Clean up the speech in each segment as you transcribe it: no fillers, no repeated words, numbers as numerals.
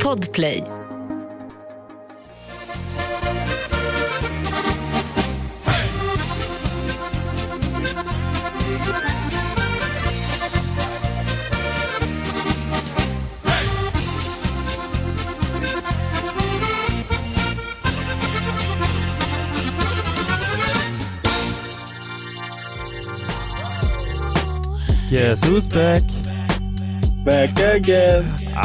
Podplay. Yes, who's back? Back again.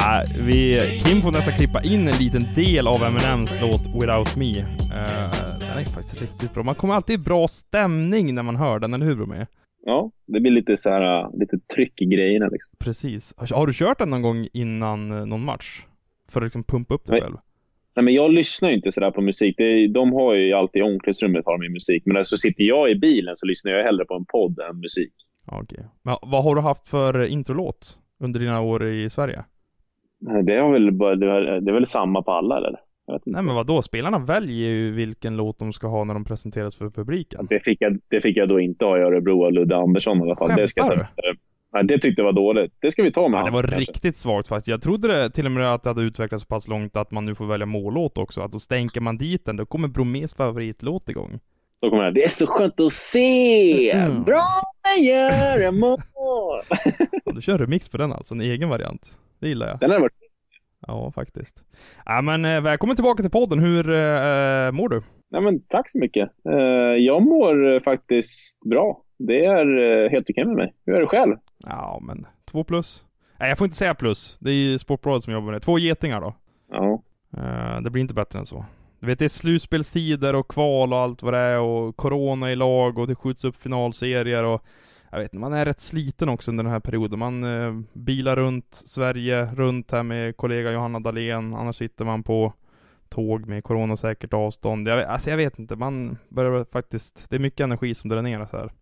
Kim får nästan klippa in en liten del av Eminems låt Without Me. Den är faktiskt riktigt bra. Man kommer alltid i bra stämning när man hör den, eller hur Bromé? Ja, det blir lite så här, lite tryck i grejerna liksom. Precis. Har du kört den någon gång innan någon match? För att liksom pumpa upp dig själv? Nej, men jag lyssnar ju inte sådär på musik. De har ju alltid i omklädningsrummet har de musik. Men så sitter jag i bilen så lyssnar jag hellre på en podd än musik. Okej. Men vad har du haft för introlåt under dina år i Sverige? Det är väl samma på alla, eller? Nej, men vadå? Spelarna väljer ju vilken låt de ska ha när de presenteras för publiken. Det fick jag då inte ha i Örebro av Ludde Andersson i alla fall. Skämtar du? Nej, det tyckte jag var dåligt. Det ska vi ta med. Ja, det var riktigt svagt faktiskt. Jag trodde till och med att det hade utvecklats så pass långt att man nu får välja mållåt också. Att då stänker man dit den, då kommer Bromés favoritlåt igång. Då kommer det är så skönt att se. Bra, gör en mål. Ja, du kör remix på den alltså, en egen variant. Det gillar jag. Den har varit... Ja, faktiskt. Ja, men välkommen tillbaka till podden. Hur mår du? Ja, men tack så mycket. Jag mår faktiskt bra. Det är helt okej med mig. Hur är det själv? Ja, men 2+. Nej, jag får inte säga plus. Det är ju Sportbladet som jobbar med det. 2 getingar då. Ja. Det blir inte bättre än så. Du vet, det är slutspelstider och kval och allt vad det är. Och corona i lag och det skjuts upp finalserier. Och jag vet inte, man är rätt sliten också under den här perioden. Man bilar runt Sverige, runt här med kollega Johanna Dahlén. Annars sitter man på tåg med coronasäkert avstånd. Jag vet inte, man börjar faktiskt... Det är mycket energi som dräneras här.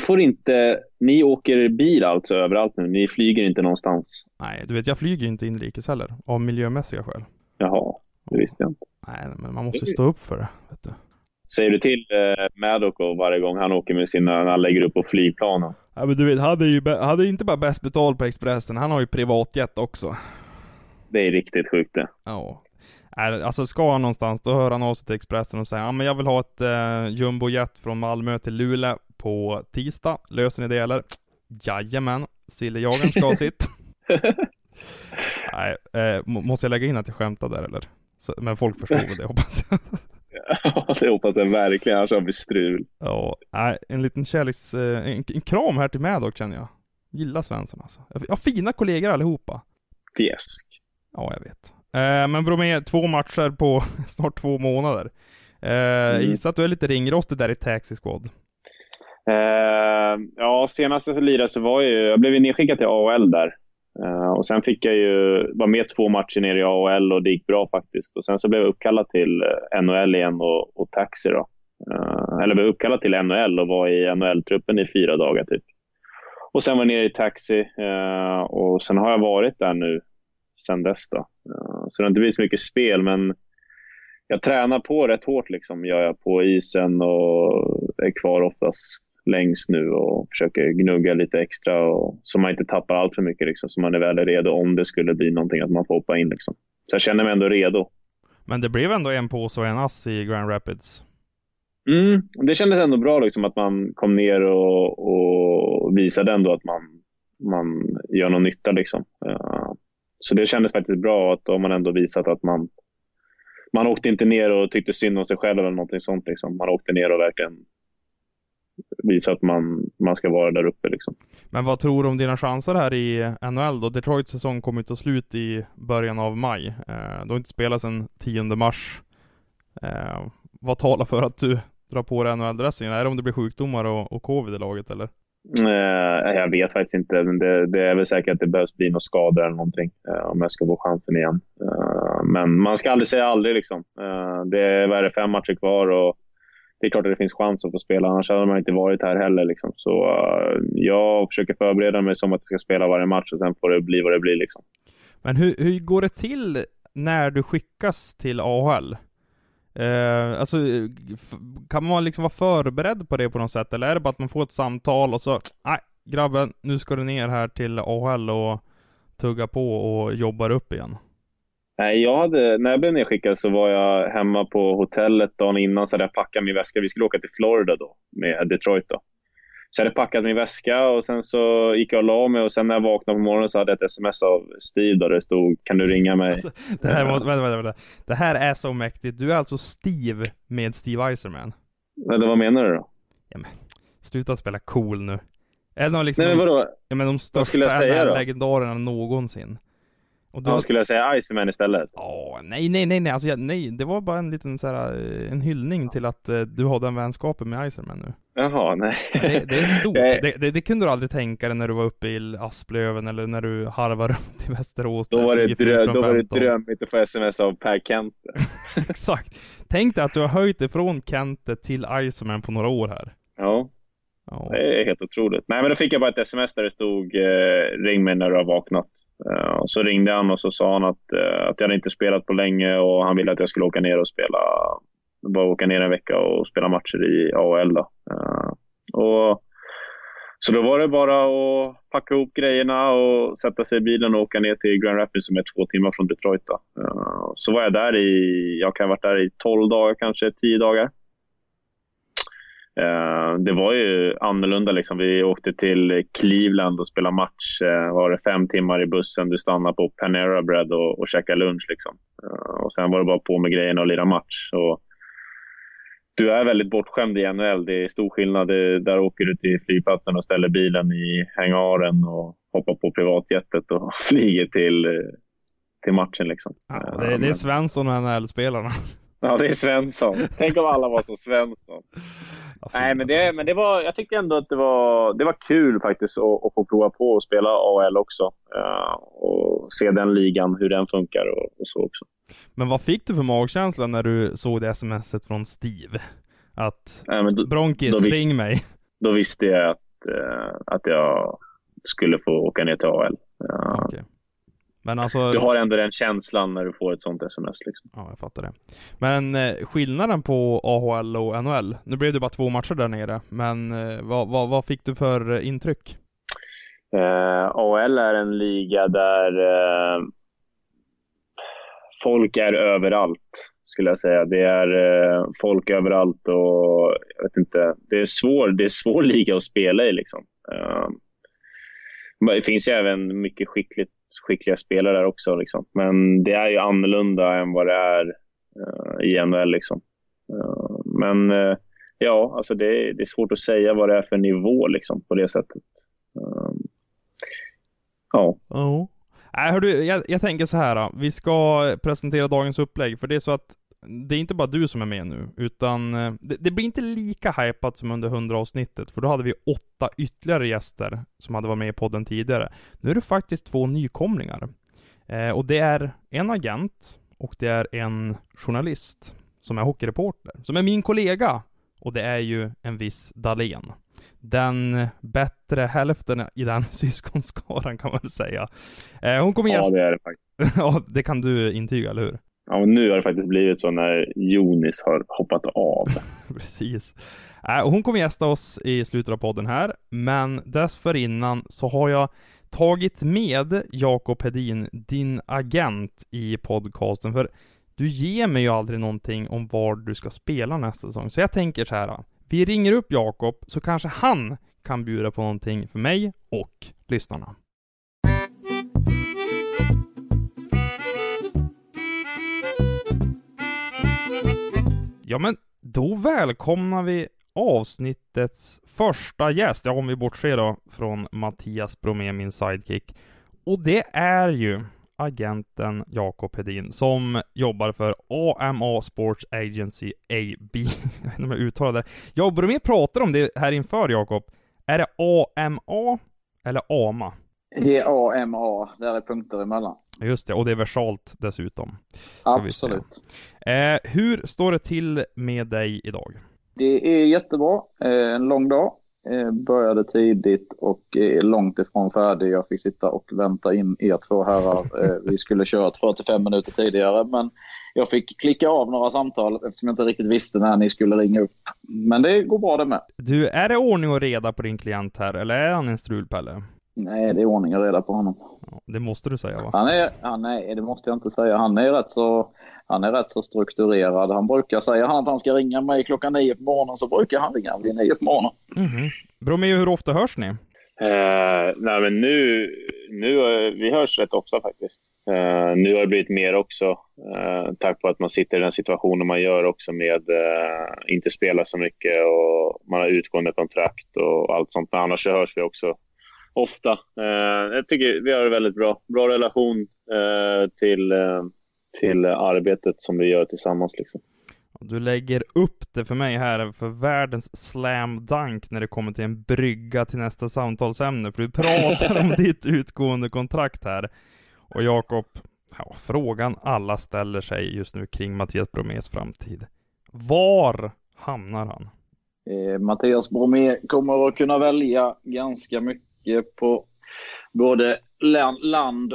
Ni åker bil alltså överallt nu. Ni flyger inte någonstans. Nej, du vet, jag flyger ju inte inrikes heller. Av miljömässiga skäl. Jaha, det visste jag inte. Nej, men man måste stå upp för det, vet du. Säger du till Madoko varje gång han åker med när han lägger upp på flygplanen? Ja, men du vet, han är inte bara bäst betalt på Expressen. Han har ju privatjet också. Det är riktigt sjukt det. Ja. Alltså ska han någonstans, då hör han av sig till Expressen och säger ja, men jag vill ha ett jumbojet från Malmö till Luleå på tisdag. Löser ni det eller? Jajamän, Sillejagaren ska ha sitt. Nej, måste jag lägga in att jag skämtar där eller? Så, men folk förstår väl det, hoppas jag. Ja, det hoppas jag verkligen, annars har vi strul. Ja, en liten kärleks... En kram här till mig dock, känner jag. Gillar Svensson alltså. Jag har fina kollegor allihopa. Fjäsk. Ja, jag vet. Men Bromé, 2 matcher på snart 2 månader. Gissa att du är lite ringrostig där i Taxi Squad. Ja, senaste lirade så jag blev nedskickad till AHL där. Och sen fick jag ju vara med 2 matcher nere i AHL och det gick bra faktiskt. Och sen så blev jag uppkallad till NHL igen och Taxi då. Eller blev uppkallad till NHL och var i NHL-truppen i 4 dagar typ. Och sen var jag nere i Taxi och sen har jag varit där nu sen dess då. Så det har inte blivit så mycket spel, men jag tränar på rätt hårt liksom. Jag är på isen och är kvar oftast längst nu och försöker gnugga lite extra och, så man inte tappar allt för mycket liksom, så man är väl redo om det skulle bli någonting att man får hoppa in liksom. Så jag känner mig ändå redo. Men det blev ändå en påse och en ass i Grand Rapids. Det kändes ändå bra liksom, att man kom ner och visade ändå att man gör någon nytta liksom. Så det kändes faktiskt bra att om man ändå visat att man åkte inte ner och tyckte synd om sig själv eller någonting sånt liksom. Man åkte ner och verkligen visa att man ska vara där uppe liksom. Men vad tror du om dina chanser här i NHL då? Detroits säsong kommer ta slut i början av maj. Du har inte spelat sedan 10 mars. Vad talar för att du drar på dig NHL-dressingen? Är det om det blir sjukdomar och covid i laget eller? Jag vet faktiskt inte, men det är väl säkert att det behövs bli någon skada eller någonting om jag ska få chansen igen. Men man ska aldrig säga aldrig liksom. Det är 5 matcher kvar och det är klart att det finns chans att få spela, annars hade man inte varit här heller liksom. Så jag försöker förbereda mig som att jag ska spela varje match och sen får det bli vad det blir liksom. Men hur går det till när du skickas till AHL? Alltså, kan man liksom vara förberedd på det på något sätt? Eller är det bara att man får ett samtal och så, nej grabben, nu ska du ner här till AHL och tugga på och jobbar upp igen? Nej, när jag blev nedskickad så var jag hemma på hotellet dagen innan, så hade jag packat min väska. Vi skulle åka till Florida då, med Detroit då. Så jag hade packat min väska och sen så gick jag och la mig, och sen när jag vaknade på morgonen så hade jag ett sms av Steve där det stod: kan du ringa mig? Alltså, det här vänta. Det här är så mäktigt. Du är alltså Steve med Steve Eiserman. Eller vad menar du då? Ja, men sluta spela cool nu. Är det liksom Nej, men vadå? Ja, men de största legendarerna någonsin. Och då skulle jag säga Iceman istället? Nej. Alltså, nej, det var bara en liten en hyllning till att du har den vänskapen med Iceman nu. Jaha, nej. Det är stort. Det kunde du aldrig tänka dig när du var uppe i Asplöven eller när du harvade runt i Västerås. Då var det drömmigt att få sms av Per Kente. Exakt. Tänk dig att du har höjt ifrån Kente till Iceman på några år här. Ja. Det är helt otroligt. Nej, men då fick jag bara ett sms där det stod: ring mig när du har vaknat. Och så ringde han och så sa han att jag hade inte spelat på länge och han ville att jag skulle åka ner och åka ner en vecka och spela matcher i AHL då. Så då var det bara att packa ihop grejerna och sätta sig i bilen och åka ner till Grand Rapids, som är 2 timmar från Detroit då. Så var jag där jag kan ha varit där i 12 dagar, kanske 10 dagar. Det var ju annorlunda liksom. Vi åkte till Cleveland och spelade match. Var det 5 timmar i bussen. Du stannade på Panera Bread och käkade lunch liksom. Och sen var det bara på med grejerna och lira match. Och du är väldigt bortskämd i NHL. Det är stor skillnad. Där åker du till flygplatsen och ställer bilen i hangaren och hoppar på privatjetet och flyger till matchen liksom. Ja, det är Svensson och NHL-spelarna. Ja, det är Svensson. Tänk om alla var så Svensson. Nej, men det var, jag tyckte ändå att det var kul faktiskt att få prova på att spela AHL också. Och se den ligan, hur den funkar och så också. Men vad fick du för magkänsla när du såg det smset från Steve? Att Bronkis, ring mig. Då visste jag att jag skulle få åka ner till AHL. Okay. Men alltså, du har ändå den känslan när du får ett sånt sms liksom. Ja, jag fattar det. Men skillnaden på AHL och NHL, nu blev det bara 2 matcher där nere, men vad fick du för intryck? AHL är en liga där folk är överallt, skulle jag säga. Det är folk överallt och jag vet inte, det är svår liga att spela i liksom. Det finns ju även mycket skickliga spelare där också liksom. Men det är ju annorlunda än vad det är i NHL liksom. Men ja, alltså det är svårt att säga vad det är för nivå liksom, på det sättet. Ja. Hördu, jag tänker så här. Vi ska presentera dagens upplägg, för det är så att det är inte bara du som är med nu, utan det blir inte lika hypat som under 100-avsnittet, för då hade vi 8 ytterligare gäster som hade varit med i podden tidigare. Nu är det faktiskt 2 nykomlingar. Och det är en agent och det är en journalist som är hockeyreporter, som är min kollega, och det är ju en viss Dahlén. Den bättre hälften i den syskonskaran, kan man väl säga. Hon kommer Ja, det är det faktiskt. Ja, det kan du intyga, eller hur? Ja, och nu har det faktiskt blivit så när Jonis har hoppat av. Precis. Och hon kommer gästa oss i slutet av podden här, men dessförinnan så har jag tagit med Jakob Hedin, din agent, i podcasten, för du ger mig ju aldrig någonting om var du ska spela nästa säsong. Så jag tänker så här, vi ringer upp Jakob, så kanske han kan bjuda på någonting för mig och lyssnarna. Ja, men då välkomnar vi avsnittets första gäst. Ja, om vi bortser då från Mattias Bromé, min sidekick. Och det är ju agenten Jakob Hedin, som jobbar för AMA Sports Agency AB. Jag vet inte om jag uttalar det. Jag och Bromé pratar om det här inför, Jakob. Är det AMA eller AMA? Det är AMA, där är punkter emellan. Just det, och det är versalt dessutom. Absolut. Hur står det till med dig idag? Det är jättebra. En lång dag. Började tidigt och är långt ifrån färdig. Jag fick sitta och vänta in er 2 herrar. Vi skulle köra 45 minuter tidigare, men jag fick klicka av några samtal eftersom jag inte riktigt visste när ni skulle ringa upp. Men det går bra det med. Du, är det ordning och reda på din klient här, eller är han en strulpelle? Nej, det är ordning och reda på honom. Ja, det måste du säga, va? Nej, det måste jag inte säga. Han är rätt så strukturerad. Han brukar säga att han ska ringa mig klockan 9 på morgonen, så brukar han ringa vid 9 på morgonen. Mm-hmm. Bromé, hur ofta hörs ni? Nej, men nu vi hörs rätt ofta faktiskt. Nu har det blivit mer också. Tack på att man sitter i den situationen man gör också med inte spela så mycket och man har utgående kontrakt och allt sånt. Men annars så hörs vi också ofta. Jag tycker vi har en väldigt bra relation till arbetet som vi gör tillsammans liksom. Du lägger upp det för mig här för världens slam dunk när det kommer till en brygga till nästa samtalsämne. För du pratar om ditt utgående kontrakt här. Och Jakob, frågan alla ställer sig just nu kring Mattias Bromés framtid. Var hamnar han? Mattias Bromé kommer att kunna välja ganska mycket på både land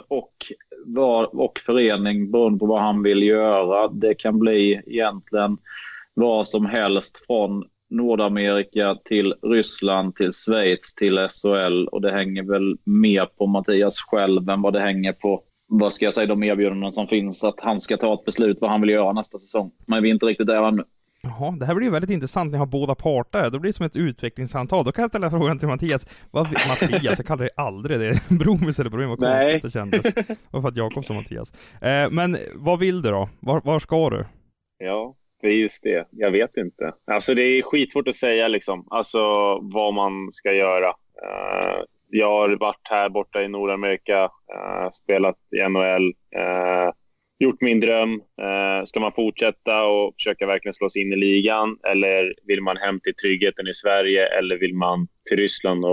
och förening beroende på vad han vill göra. Det kan bli egentligen vad som helst från Nordamerika till Ryssland till Schweiz till SHL, och det hänger väl mer på Mattias själv än vad det hänger på, vad ska jag säga, de erbjudanden som finns, att han ska ta ett beslut vad han vill göra nästa säsong. Men vi är inte riktigt där ännu. Jaha, det här blir ju väldigt intressant när jag har båda parter. Då blir det som ett utvecklingssamtal. Då kan jag ställa frågan till Mattias. Mattias, jag kallar dig aldrig det. Bromis eller Bromé, vad konstigt det kändes. Och för att Jakob som Mattias. Men vad vill du då? Var ska du? Ja, det är just det. Jag vet inte. Alltså det är skitsvårt att säga liksom. Alltså vad man ska göra. Jag har varit här borta i Nordamerika. Spelat i NHL. Gjort min dröm. Ska man fortsätta och försöka verkligen slå sig in i ligan, eller vill man hem till tryggheten i Sverige, eller vill man till Ryssland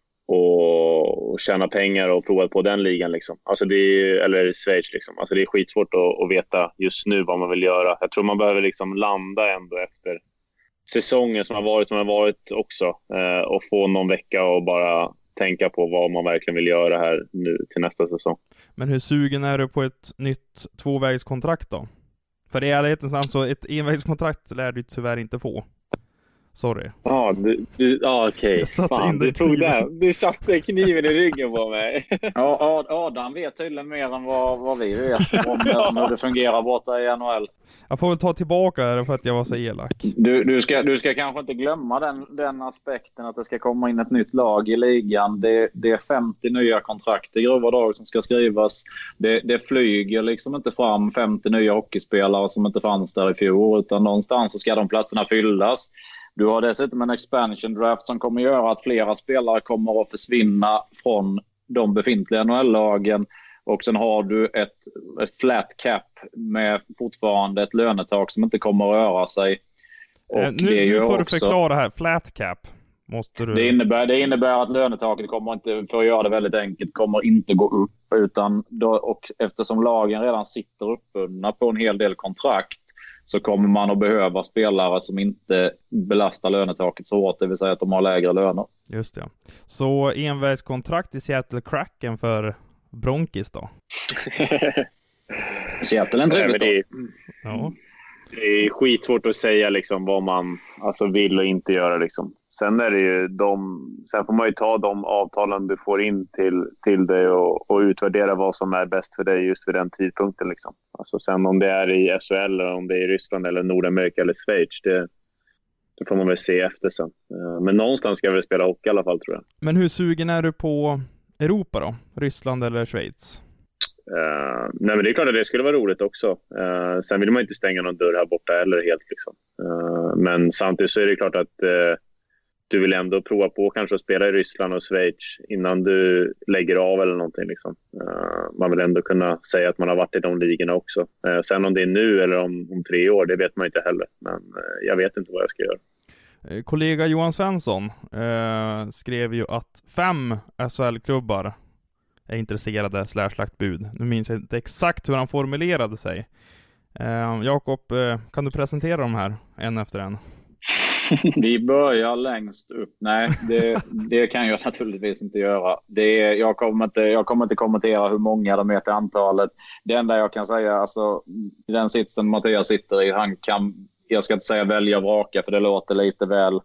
och tjäna pengar och prova på den ligan liksom. Alltså eller Schweiz liksom. Alltså det är skitsvårt att veta just nu vad man vill göra. Jag tror man behöver liksom landa ändå efter säsongen som har varit också, och få någon vecka och bara tänka på vad man verkligen vill göra här nu till nästa säsong. Men hur sugen är du på ett nytt tvåvägskontrakt då? För i ärlighetens namn så ett envägskontrakt lär du tyvärr inte få. Sorry. Ja, okej. Fan, du satte kniven i ryggen på mig. Ja, Adam vet tydligen mer än vad vi vet om hur det fungerar borta i NHL. Jag får väl ta tillbaka det för att jag var så elak. Du ska kanske inte glömma den aspekten att det ska komma in ett nytt lag i ligan. Det är 50 nya kontrakt i grova drag som ska skrivas. Det flyger liksom inte fram 50 nya hockeyspelare som inte fanns där i fjol, utan någonstans så ska de platserna fyllas. Du har dessutom en expansion draft som kommer göra att flera spelare kommer att försvinna från de befintliga NHL-lagen. Och sen har du ett flat cap med fortfarande ett lönetak som inte kommer att röra sig. Och nu får du förklara här. Flat cap. Måste du... Det innebär att lönetaket kommer inte, för att göra det väldigt enkelt, kommer inte gå upp. Och eftersom lagen redan sitter uppbundna på en hel del kontrakt, så kommer man att behöva spelare som inte belastar lönetaket så hårt, det vill säga att de har lägre löner. Just det. Så envägskontrakt i Seattle Kraken för Bronkis då? Seattle är en trevlig stad. Ja. Det är skitsvårt att säga liksom vad man vill och inte göra liksom. Sen är det ju sen får man ju ta de avtalen du får in till dig och utvärdera vad som är bäst för dig just vid den tidpunkten liksom. Alltså sen om det är i SHL eller om det är i Ryssland eller Nordamerika eller Schweiz, det får man väl se efter sen. Men någonstans ska vi väl spela hockey i alla fall, tror jag. Men hur sugen är du på Europa då? Ryssland eller Schweiz? Nej, men det är klart att det skulle vara roligt också. Sen vill man inte stänga någon dörr här borta eller helt liksom. Men samtidigt så är det klart att du vill ändå prova på kanske att spela i Ryssland och Schweiz innan du lägger av eller någonting liksom. Man vill ändå kunna säga att man har varit i de ligorna också. Sen om det är nu eller om 3 år, det vet man inte heller. Men jag vet inte vad jag ska göra. Kollega Johan Svensson skrev ju att 5 SHL-klubbar är intresserade /lagt bud. Nu minns jag inte exakt hur han formulerade sig. Jakob, kan du presentera dem här en efter en? Vi börjar längst upp. Nej, det kan jag naturligtvis inte göra. Jag kommer inte kommentera hur många de är till antalet. Det enda jag kan säga, alltså, den sitsen Mattias sitter i, jag ska inte säga välja och vraka, för det låter lite väl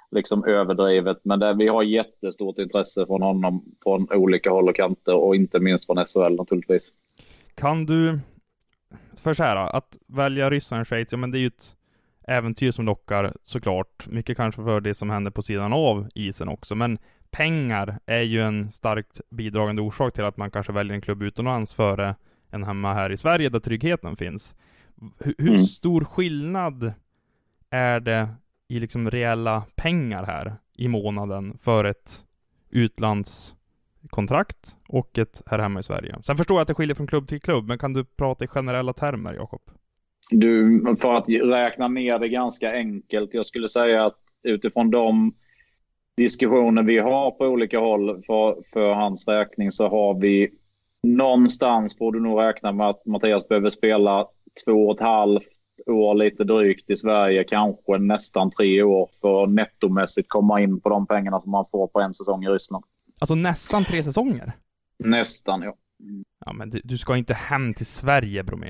liksom överdrivet. Men där vi har jättestort intresse från honom från olika håll och kanter och inte minst från SHL naturligtvis. Kan du, för så här, att välja Ryssland, Schweiz, ja men det är ju ett äventyr som lockar såklart. Mycket kanske för det som händer på sidan av isen också, men pengar är ju en starkt bidragande orsak till att man kanske väljer en klubb utomlands före en hemma här i Sverige där tryggheten finns. Hur stor skillnad är det i liksom reella pengar här i månaden för ett utlandskontrakt och ett här hemma i Sverige? Sen förstår jag att det skiljer från klubb till klubb, men kan du prata i generella termer, Jakob? För att räkna ner det ganska enkelt, jag skulle säga att utifrån de diskussioner vi har på olika håll för hans räkning så har vi någonstans, får du nog räkna med att Mattias behöver spela 2,5 år lite drygt i Sverige, kanske nästan 3 år för att nettomässigt komma in på de pengarna som man får på en säsong i Ryssland. Alltså nästan 3 säsonger? Nästan, ja. Ja, men du ska inte hem till Sverige, Bromé.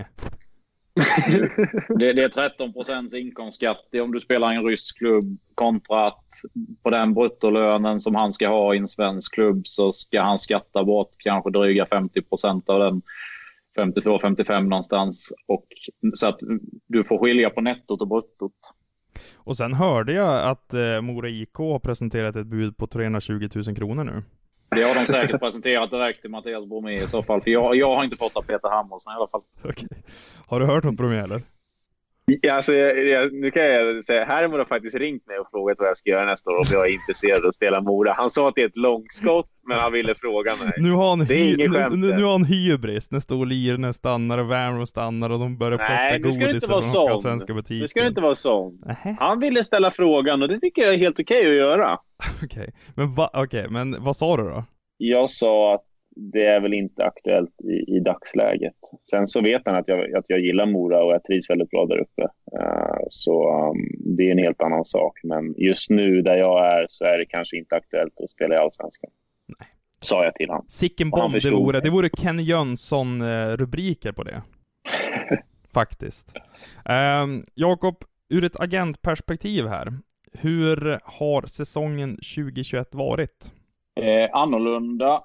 Det är 13% inkomstskatt om du spelar i en rysk klubb kontra att på den bruttolönen som han ska ha i en svensk klubb så ska han skatta bort kanske dryga 50% av den, 52-55 någonstans, och så att du får skilja på nettot och bruttot. Och sen hörde jag att Mora IK har presenterat ett bud på 320 000 kronor nu. Det har de säkert presenterat direkt till Mattias Bromé i så fall. För jag har inte fått av Peter Hamilton i alla fall. Okej. Har du hört något Bromé eller? Ja, alltså, nu kan jag säga, här har faktiskt ringt mig och frågat vad jag ska göra nästa år om jag är intresserad av att spela Mora. Han sa att det är ett långskott, men han ville fråga mig. Nu har han, det är ingen skämt. nu har han hybris. Nästa år Lirne stannar och Värnro stannar och de börjar plocka godis från svenska butiker. Nu ska det inte vara sån. Han ville ställa frågan och det tycker jag är helt okej att göra. Okej, men vad sa du då? Jag sa att det är väl inte aktuellt i dagsläget. Sen så vet han att jag gillar Mora och jag trivs väldigt bra där uppe. Så det är en helt annan sak. Men just nu där jag är så är det kanske inte aktuellt att spela i Allsvenskan. Nej. Sa jag till han. Sicken bomb det vore Ken Jönsson-rubriker på det. Faktiskt. Jakob, ur ett agentperspektiv här. Hur har säsongen 2021 varit? Annorlunda.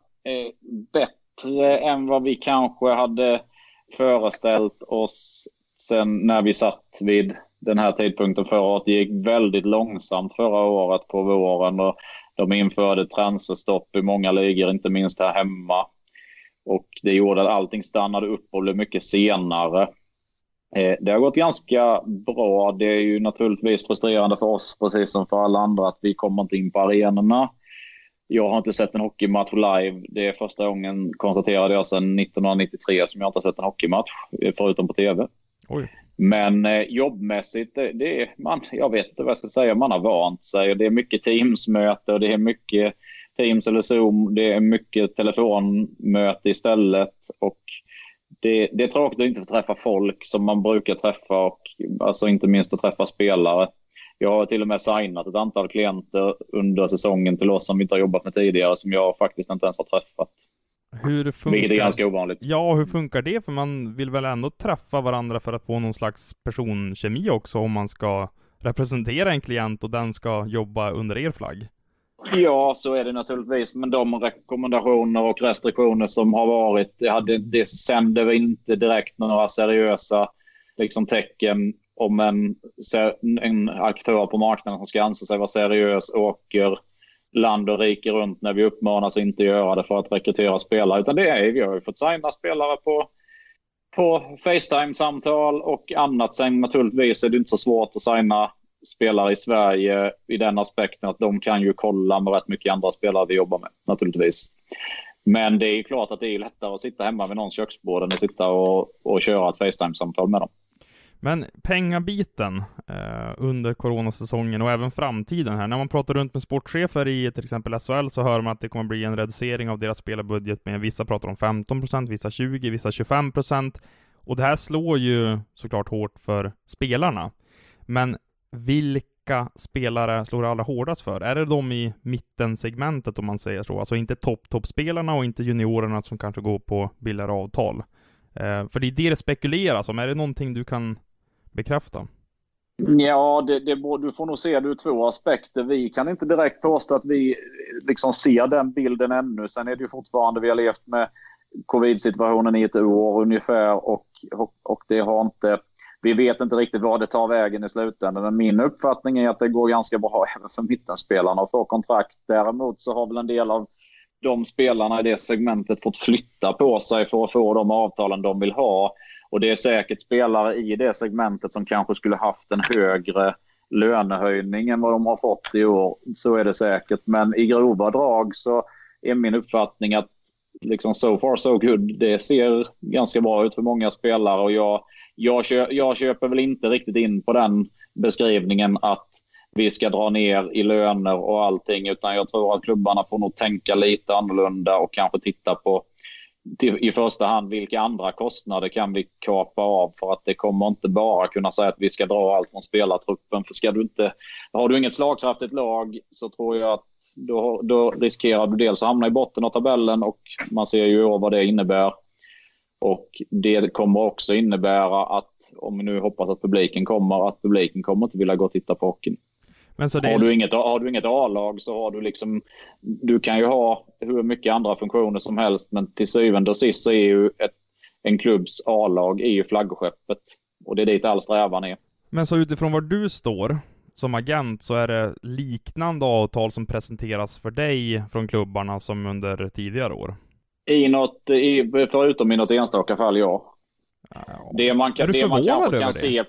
Bättre än vad vi kanske hade föreställt oss sen när vi satt vid den här tidpunkten förra året. Det gick väldigt långsamt förra året på våren och de införde transferstopp i många ligor, inte minst här hemma. Och det gjorde att allting stannade upp och blev mycket senare. Det har gått ganska bra. Det är ju naturligtvis frustrerande för oss, precis som för alla andra, att vi kommer inte in på arenorna. Jag har inte sett en hockeymatch live. Det är första gången, konstaterade jag, sedan 1993 som jag inte har sett en hockeymatch, förutom på tv. Oj. Men jobbmässigt, jag vet inte vad jag ska säga, man har vant sig. Det är mycket Teams-möte och det är mycket Teams eller Zoom. Det är mycket telefonmöte istället. Och det är tråkigt att inte få träffa folk som man brukar träffa, och alltså inte minst att träffa spelare. Jag har till och med signat ett antal klienter under säsongen till oss som vi inte har jobbat med tidigare, som jag faktiskt inte ens har träffat. Hur funkar... Vilket är ganska ovanligt. Ja, hur funkar det? För man vill väl ändå träffa varandra för att få någon slags personkemi också, om man ska representera en klient och den ska jobba under er flagg. Ja, så är det naturligtvis. Men de rekommendationer och restriktioner som har varit, det sänder vi inte direkt några seriösa tecken om en aktör på marknaden som ska anse sig vara seriös åker land och rike runt när vi uppmanas inte göra det för att rekrytera spelare. Utan vi har ju fått signa spelare på FaceTime-samtal och annat. Sen naturligtvis är det inte så svårt att signa spelare i Sverige i den aspekten att de kan ju kolla med rätt mycket andra spelare vi jobbar med, naturligtvis. Men det är ju klart att det är lättare att sitta hemma vid någons köksbord än att sitta och köra ett FaceTime-samtal med dem. Men pengabiten under coronasäsongen och även framtiden här. När man pratar runt med sportchefer i till exempel SHL så hör man att det kommer bli en reducering av deras spelarbudget med vissa pratar om 15%, vissa 20%, vissa 25%. Och det här slår ju såklart hårt för spelarna. Men vilka spelare slår det allra hårdast för? Är det de i mittensegmentet om man säger så? Alltså inte toppspelarna och inte juniorerna som kanske går på billigare avtal. För det är det spekuleras om. Är det någonting du kan bekräfta? Ja, du får nog se det ur två aspekter. Vi kan inte direkt påstå att vi liksom ser den bilden ännu. Sen är det ju fortfarande, vi har levt med covid-situationen i ett år ungefär och det har inte, vi vet inte riktigt vad det tar vägen i slutändan. Men min uppfattning är att det går ganska bra även för mittenspelarna att få kontrakt. Däremot så har väl en del av de spelarna i det segmentet fått flytta på sig för att få de avtalen de vill ha. Och det är säkert spelare i det segmentet som kanske skulle haft en högre lönehöjning än vad de har fått i år. Så är det säkert. Men i grova drag så är min uppfattning att liksom so far so good. Det ser ganska bra ut för många spelare. Och jag köper väl inte riktigt in på den beskrivningen att vi ska dra ner i löner och allting. Utan jag tror att klubbarna får nog tänka lite annorlunda och kanske titta på i första hand vilka andra kostnader kan vi kapa av, för att det kommer inte bara kunna säga att vi ska dra allt från spelartruppen. För har du inget slagkraftigt lag så tror jag att då riskerar du dels att hamna i botten av tabellen, och man ser ju vad det innebär. Och det kommer också innebära att, om vi nu hoppas att publiken kommer inte vilja gå och titta på hockeyn. Men så har du inget A-lag så har du liksom, du kan ju ha hur mycket andra funktioner som helst, men till syvende och sist så är ju en klubbs A-lag är ju flaggskeppet, och det är dit all strävan är. Men så utifrån var du står som agent så är det liknande avtal som presenteras för dig från klubbarna som under tidigare år? Förutom i något enstaka fall, ja. Det man kan, är du förvånad över det?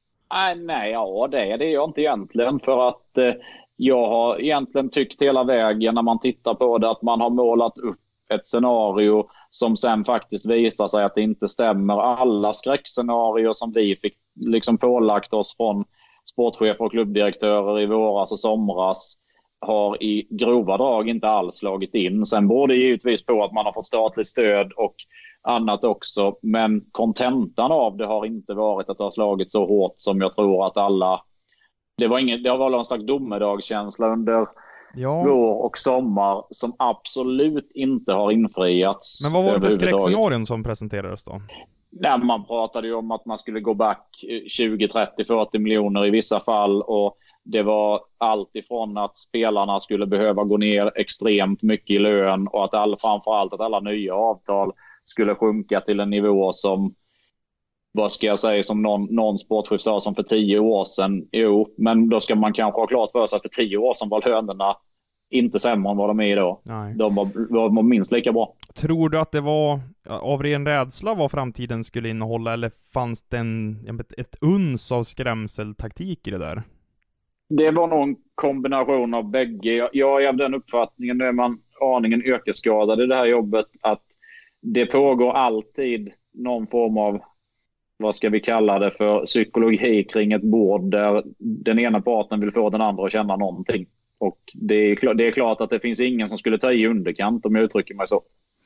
Det är jag inte egentligen, för att jag har egentligen tyckt hela vägen när man tittar på det att man har målat upp ett scenario som sen faktiskt visar sig att det inte stämmer. Alla skräckscenarier som vi fick liksom pålagt oss från sportchefer och klubbdirektörer i våras och somras har i grova drag inte alls slagit in. Sen borde givetvis på att man har fått statligt stöd och annat också, men kontentan av det har inte varit att det har slagit så hårt som jag tror att alla. Det har varit en slags domedagskänsla under vår och sommar som absolut inte har infriats. Men vad var det för skräckscenarion som presenterades då? Nej, man pratade ju om att man skulle gå back 20, 30, 40 miljoner i vissa fall, och det var allt ifrån att spelarna skulle behöva gå ner extremt mycket i lön, och att framförallt att alla nya avtal skulle sjunka till en nivå som, vad ska jag säga, som någon sportchef sa som för 10 år sedan. Jo, men då ska man kanske ha klart för sig att för 10 år sedan var lönerna inte sämre än vad de är idag. Nej. De var minst lika bra. Tror du att det var av ren rädsla vad framtiden skulle innehålla, eller fanns det ett uns av skrämseltaktik i det där? Det var nog en kombination av bägge. Jag är av den uppfattningen, nu är man aningen yrkesskadad i det här jobbet, att det pågår alltid någon form av, vad ska vi kalla det för, psykologi kring ett bord där den ena parten vill få den andra att känna någonting. Och det är klart att det finns ingen som skulle ta i underkant, om jag uttrycker mig så.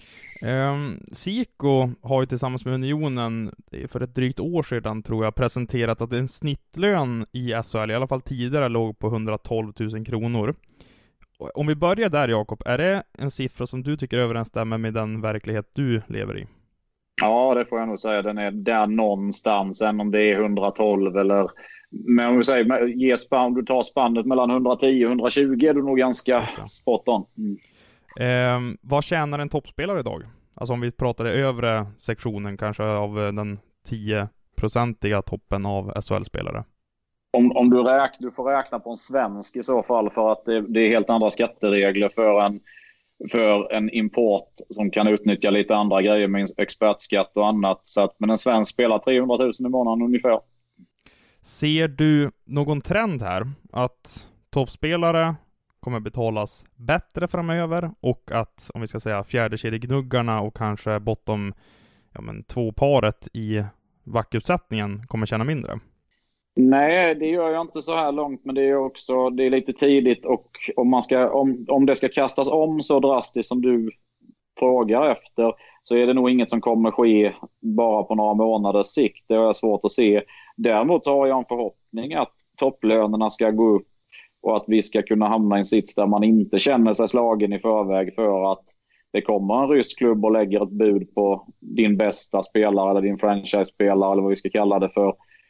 Siko har ju tillsammans med Unionen för ett drygt år sedan, tror jag, presenterat att en snittlön i SHL, i alla fall tidigare, låg på 112 000 kronor. Om vi börjar där, Jakob, är det en siffra som du tycker överensstämmer med den verklighet du lever i? Ja, det får jag nog säga. Den är där någonstans, än om det är 112 eller... Men om vi säger, om du tar spannet mellan 110 och 120 är du nog ganska spot on. Vad tjänar en toppspelare idag? Alltså om vi pratar i övre sektionen kanske av den 10-procentiga toppen av SHL-spelare. Om du får räkna på en svensk i så fall, för att det är helt andra skatteregler för en import som kan utnyttja lite andra grejer med expertskatt och annat. Så att, men en svensk spelar 300 000 i månaden ungefär. Ser du någon trend här att toppspelare kommer betalas bättre framöver, och att, om vi ska säga, fjärdekedjegnuggarna och kanske bottom 2-paret i vackuppsättningen kommer tjäna mindre? Nej, det gör jag inte så här långt, men det är lite tidigt, och om det ska kastas om så drastiskt som du frågar efter, så är det nog inget som kommer ske bara på några månaders sikt. Det är svårt att se. Däremot så har jag en förhoppning att topplönerna ska gå upp och att vi ska kunna hamna i en sits där man inte känner sig slagen i förväg för att det kommer en rysk klubb och lägger ett bud på din bästa spelare eller din franchise-spelare eller vad vi ska kalla det för.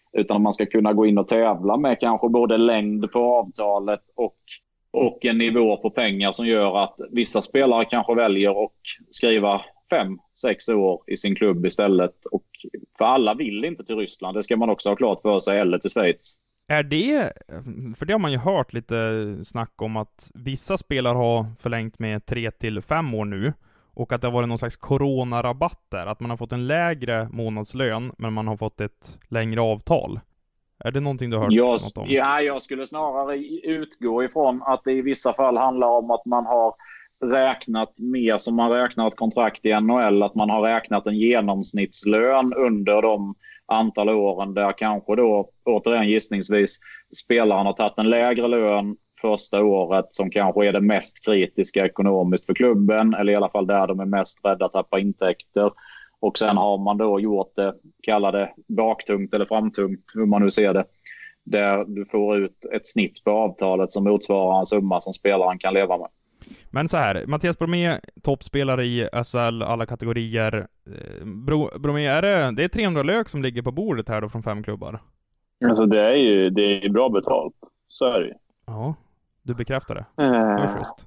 utan att man ska kunna gå in och tävla med kanske både längd på avtalet och en nivå på pengar som gör att vissa spelare kanske väljer att skriva 5-6 år i sin klubb istället. Och för alla vill inte till Ryssland, det ska man också ha klart för sig, eller till Schweiz. Är det, för det har man ju hört lite snack om att vissa spelare har förlängt med 3-5 år nu, och att det har varit någon slags coronarabatt där, att man har fått en lägre månadslön men man har fått ett längre avtal. Är det någonting du har hört något om? Ja, jag skulle snarare utgå ifrån att det i vissa fall handlar om att man har räknat mer som man räknar ett kontrakt i NHL, att man har räknat en genomsnittslön under de antal åren där kanske då, återigen gissningsvis, spelaren har tagit en lägre lön första året som kanske är det mest kritiska ekonomiskt för klubben, eller i alla fall där de är mest rädda att tappa intäkter. Och sen har man då gjort det, kallar det baktungt eller framtungt, hur man nu ser det, där du får ut ett snitt på avtalet som motsvarar en summa som spelaren kan leva med. Men så här, Mattias Bromé, toppspelare i SHL, alla kategorier. Bromé, det är 300 lök som ligger på bordet här då från 5 klubbar? Alltså det är bra betalt, så är det ju. Ja, du bekräftar det. Det är just.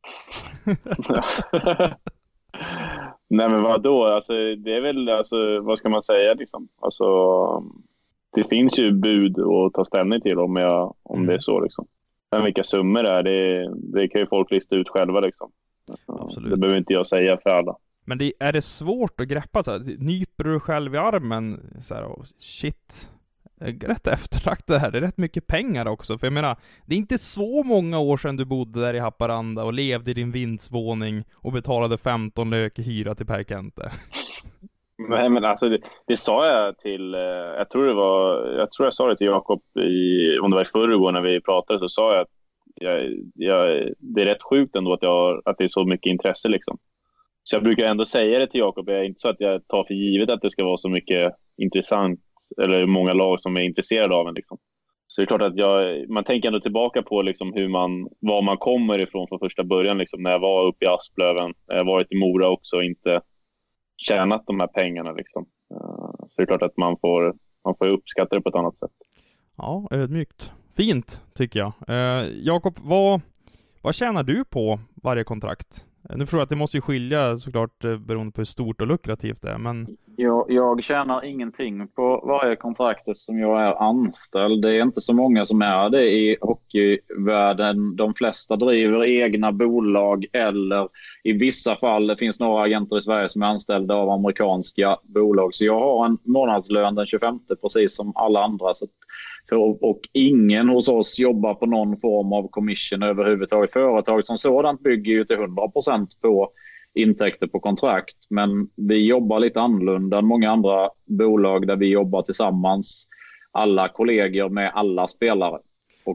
Nej men vadå, alltså det är väl, alltså vad ska man säga liksom, alltså det finns ju bud att ta ställning till om det är så liksom. Men vilka summor det kan ju folk lista ut själva liksom. Absolut. Det behöver inte jag säga för alla. Men är det svårt att greppa så här? Nyper du själv i armen så här, shit, rätt eftertrakt det här. Det är rätt mycket pengar också. För jag menar, det är inte så många år sedan du bodde där i Haparanda och levde i din vindsvåning och betalade 15 lök i hyra till Per Kente. Nej men alltså det sa jag till, jag tror jag sa det till Jakob om det var i förrgår när vi pratade, så sa jag att det är rätt sjukt ändå att det är så mycket intresse liksom. Så jag brukar ändå säga det till Jakob, det är inte så att jag tar för givet att det ska vara så mycket intressant eller många lag som är intresserade av en liksom. Så det är klart att man tänker ändå tillbaka på liksom var man kommer ifrån från första början liksom, när jag var uppe i Asplöven, jag har varit i Mora också och inte tjänat de här pengarna liksom. Så det är klart att man får uppskatta det på ett annat sätt. Ja, ödmjukt. Fint, tycker jag. Jakob, vad tjänar du på varje kontrakt? Nu tror jag att det måste ju skilja såklart beroende på hur stort och lukrativt det är, men... Jag tjänar ingenting på varje kontrakt som jag är anställd. Det är inte så många som är det i hockeyvärlden. De flesta driver egna bolag, eller i vissa fall, det finns några agenter i Sverige som är anställda av amerikanska bolag. Så jag har en månadslön den 25 precis som alla andra. Och ingen hos oss jobbar på någon form av commission överhuvudtaget. Företaget som sådant bygger ju till 100% på intäkter på kontrakt, men vi jobbar lite annorlunda än många andra bolag där vi jobbar tillsammans, alla kollegor med alla spelare, och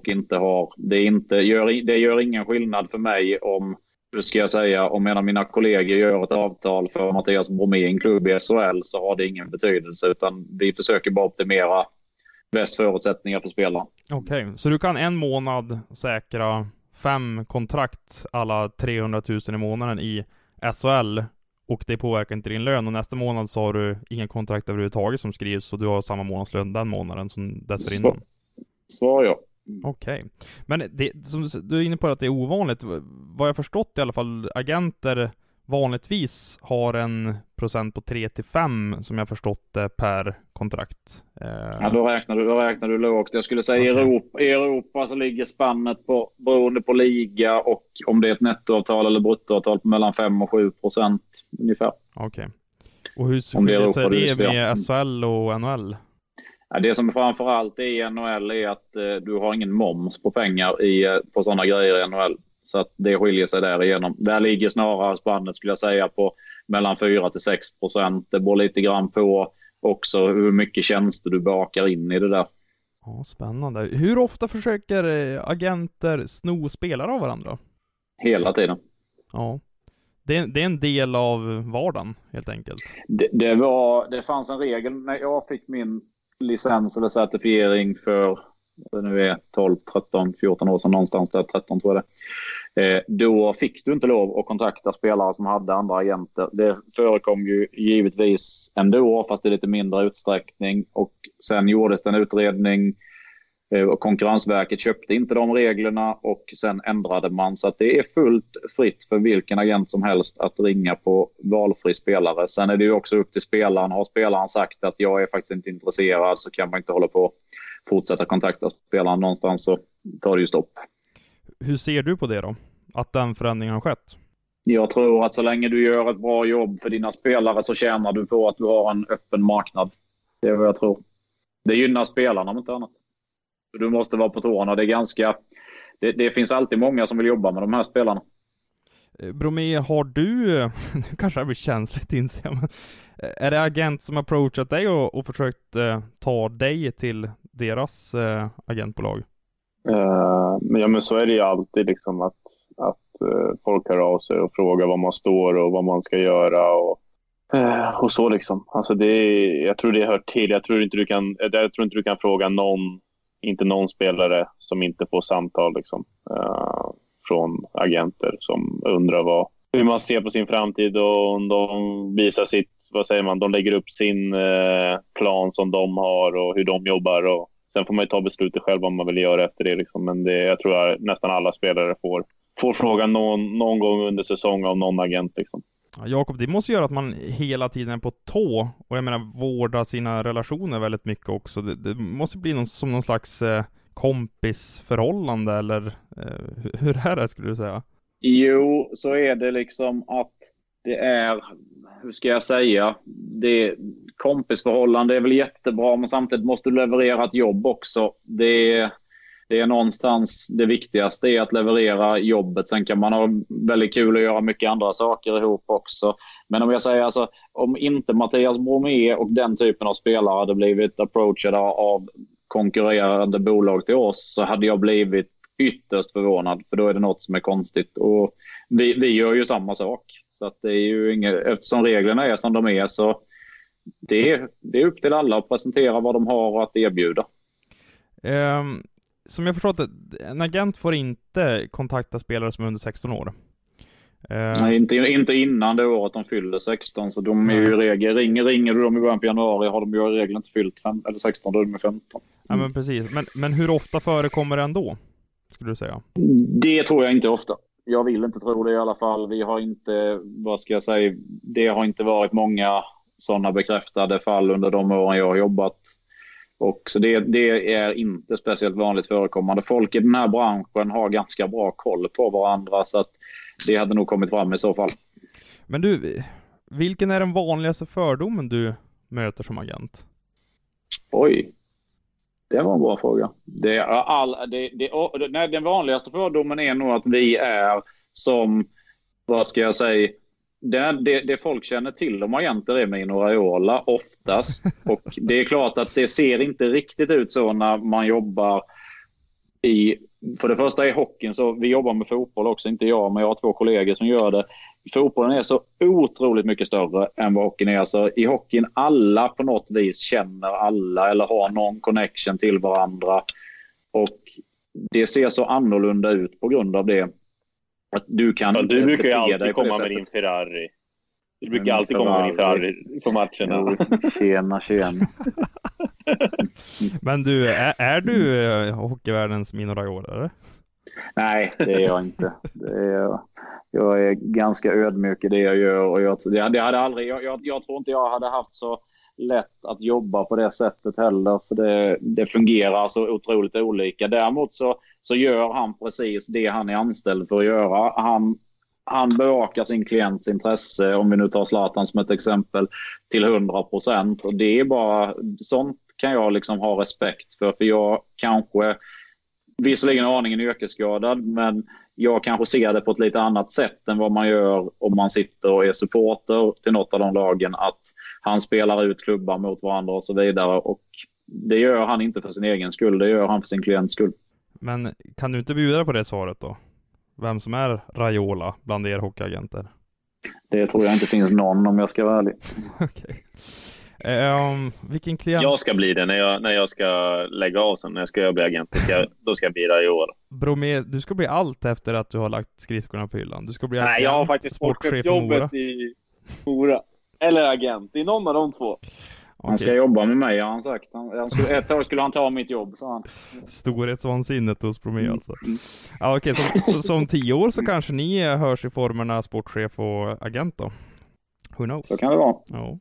det gör ingen skillnad för mig om en av mina kollegor gör ett avtal för Mattias Bromé i en klubb i SHL, så har det ingen betydelse, utan vi försöker bara optimera bäst förutsättningar för spelare. Okej, så du kan en månad säkra 5 kontrakt alla 300 000 i månaden i SHL, och det påverkar inte din lön, och nästa månad så har du ingen kontrakt överhuvudtaget som skrivs, så du har samma månadslön den månaden som dessförinnan. Så ja. Okej. Men det, som du är inne på, att det är ovanligt. Vad jag förstått i alla fall, agenter vanligtvis har en procent på 3-5 som jag förstått det per kontrakt. Ja, då räknar du lågt. Jag skulle säga i Europa så ligger spannet på, beroende på liga och om det är ett nettoavtal eller bruttoavtal, på mellan 5-7% ungefär. Okej. Och hur skiljer sig det med SHL och NHL? Ja, det som framförallt är i NHL är att du har ingen moms på pengar på sådana grejer i NHL. Så att det skiljer sig därigenom. Där ligger snarare spannet, skulle jag säga, på mellan 4-6%. Det beror lite grann på också hur mycket tjänster du bakar in i det där. Ja, spännande. Hur ofta försöker agenter sno spelare av varandra? Hela tiden. Ja. Det är en del av vardagen, helt enkelt. Det fanns en regel när jag fick min licens eller certifiering för, det nu är 12, 13, 14 år sedan, någonstans där, 13 tror jag Då fick du inte lov att kontakta spelare som hade andra agenter. Det förekom ju givetvis ändå, fast i lite mindre utsträckning. Och sen gjordes det en utredning och Konkurrensverket köpte inte de reglerna och sen ändrade man. Så att det är fullt fritt för vilken agent som helst att ringa på valfri spelare. Sen är det ju också upp till spelaren. Har spelaren sagt att jag är faktiskt inte intresserad, så kan man inte hålla på och fortsätta kontakta spelaren någonstans, så tar det ju stopp. Hur ser du på det då? Att den förändringen har skett? Jag tror att så länge du gör ett bra jobb för dina spelare så tjänar du på att du har en öppen marknad. Det är vad jag tror. Det gynnar spelarna om inte annat. Du måste vara på tårna. Det finns alltid många som vill jobba med de här spelarna. Bromé, har du, nu kanske det blir känsligt inser jag, men är det agent som har approachat dig och försökt ta dig till deras agentbolag? Men så är det ju alltid liksom att folk hör av sig och frågar vad man står och vad man ska göra och så liksom. Alltså jag tror det hör till. Jag tror inte du kan fråga någon spelare som inte får samtal liksom, från agenter som undrar hur man ser på sin framtid, och om de visar de lägger upp sin plan som de har och hur de jobbar, och sen får man ju ta beslutet själv vad man vill göra efter det liksom. Men jag tror att nästan alla spelare får frågan någon gång under säsong av någon agent liksom. Ja, Jakob, det måste göra att man hela tiden är på tå, och jag menar vårda sina relationer väldigt mycket också. Det måste bli som någon slags kompisförhållande, eller hur är det, skulle du säga? Jo, så är det liksom att det är, hur ska jag säga, kompisförhållande är väl jättebra, men samtidigt måste du leverera ett jobb också. Det är någonstans det viktigaste, är att leverera jobbet. Sen kan man ha väldigt kul att göra mycket andra saker ihop också. Men om jag säger alltså, om inte Mattias Bromé och den typen av spelare hade blivit approachade av konkurrerande bolag till oss, så hade jag blivit ytterst förvånad, för då är det något som är konstigt. Och vi gör ju samma sak. Så att det är ju eftersom reglerna är som de är, så det är upp till alla att presentera vad de har att erbjuda. Som jag förstått det, en agent får inte kontakta spelare som är under 16 år. Nej, inte innan det året de fyller 16, så de är ju ringer du dem i början på januari, har de ju i regel inte fyllt 16, då är de med 15. Ja, men precis. Men hur ofta förekommer det ändå, skulle du säga? Det tror jag inte ofta. Jag vill inte tro det i alla fall. Vi har inte, det har inte varit många sådana bekräftade fall under de åren jag har jobbat. Och så det är inte speciellt vanligt förekommande. Folk i den här branschen har ganska bra koll på varandra, så att det hade nog kommit fram i så fall. Men du, vilken är den vanligaste fördomen du möter som agent? Oj, det var en bra fråga. Den vanligaste fördomen är nog att vi är som, vad ska jag säga, det folk känner till om agenter är Mino Raiola oftast. Och det är klart att det ser inte riktigt ut så när man jobbar för det första i hockeyn, så vi jobbar med fotboll också, inte jag, men jag har 2 kollegor som gör det. Fotbollen är så otroligt mycket större än vad hockeyn är. Så i hockeyn alla på något vis känner alla eller har någon connection till varandra. Och det ser så annorlunda ut på grund av det. Att du brukar ju alltid komma med din Ferrari. Du brukar alltid komma med din Ferrari som matcherna. Tjena. Men du, är du hockeyvärldens Mino Raiola, eller? Nej, det är jag inte. Jag är ganska ödmjuk i det jag gör. Och jag tror inte jag hade haft så lätt att jobba på det sättet heller. För det fungerar så otroligt olika. Däremot så gör han precis det han är anställd för att göra. Han bevakar sin klients intresse, om vi nu tar Zlatan som ett exempel, till 100%. Och det är bara, sånt kan jag liksom ha respekt för jag kanske, visserligen aningen yrkesskadad, men jag kanske ser det på ett lite annat sätt än vad man gör om man sitter och är supporter till något av de lagen, att han spelar ut klubbar mot varandra och så vidare. Och det gör han inte för sin egen skull, det gör han för sin klients skull. Men kan du inte bjuda på det svaret då? Vem som är Raiola bland er hockeyagenter? Det tror jag inte finns någon, om jag ska vara ärlig. Okay. Vilken klient? Jag ska bli det när jag ska lägga av sen. När jag ska bli agent. Då ska jag bli det i år. Bromé, du ska bli allt efter att du har lagt skridskorna på hyllan. Du ska bli agent. Nej, jag har faktiskt sportchefsjobbet i Mora. Eller agent. I någon av de två. Han ska jobba med mig, har han sagt. Ett år skulle han ta mitt jobb, sa han. Storhetsvansinnet hos Bromé alltså. Ja, okej, som 10 år så kanske ni hörs i formerna sportchef och agent då. Who knows? Så kan det vara. Ja.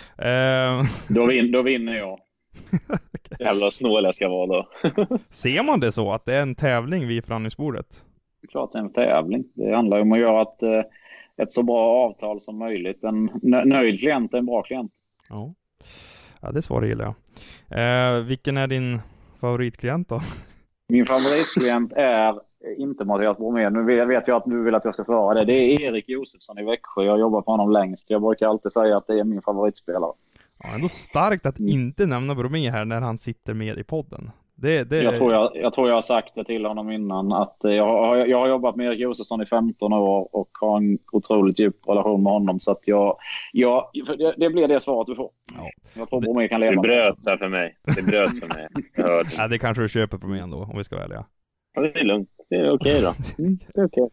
Då vinner jag. Okay. Jävla snål jag ska vara då. Ser man det så att det är en tävling vid förhandlingsbordet? Klart det är en tävling. Det handlar om att göra ett så bra avtal som möjligt. En nöjd klient är en bra klient. Ja, det svaret gillar jag. Vilken är din favoritklient då? Min favoritklient är inte Mattias Bromé. Nu vet jag att du vill att jag ska svara det. Det är Erik Josefsson i Växjö. Jag jobbar på honom längst. Jag brukar alltid säga att det är min favoritspelare. Ja, ändå starkt att inte nämna Bromé här när han sitter med i podden. Jag tror jag har sagt det till honom innan att jag har jobbat med Erik Josefsson i 15 år och har en otroligt djup relation med honom, så att det blir det svaret du får. Ja. Jag tror Bromé kan leva. Det bröt så för mig. Jag hörde. Ja, det kanske du köper Bromé ändå, om vi ska välja. Ja, det är lugnt. Det är okej då. Det är okej.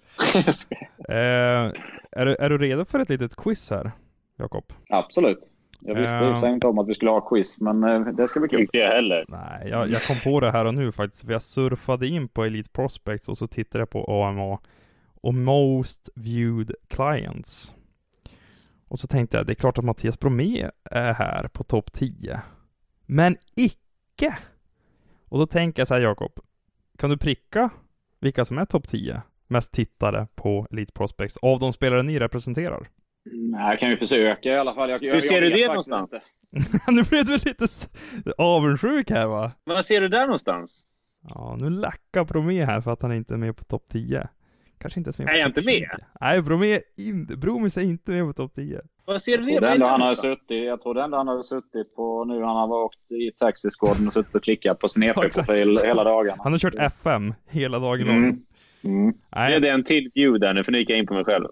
Är du redo för ett litet quiz här, Jakob? Absolut. Jag visste inte om att vi skulle ha quiz, men det ska bli kul. Inte jag heller. Nej, jag kom på det här och nu faktiskt. Jag surfade in på Elite Prospects och så tittade jag på AMA och Most Viewed Clients. Och så tänkte jag, det är klart att Mattias Bromé är här på topp 10. Men icke! Och då tänker jag så här, Jakob, kan du pricka vilka som är topp 10 mest tittade på Elite Prospects av de spelare ni representerar? Nej, jag kan ju försöka i alla fall. Hur ser du det någonstans? Nu blev du lite avundsjuk här, va? Men vad ser du där någonstans? Ja, nu lackar Bromé här för att han inte är med på topp 10. Kanske inte ens med på är jag inte med? 20. Nej, Bromé är inte med på topp 10. Vad ser du det? Jag tror den han har suttit på nu. Han har åkt i taxiskåden och suttit och klickat på sin EP-profil hela dagen. Han har kört FM hela dagen lång. Nej. Det är en till view där nu, för nu gick jag in på mig själv.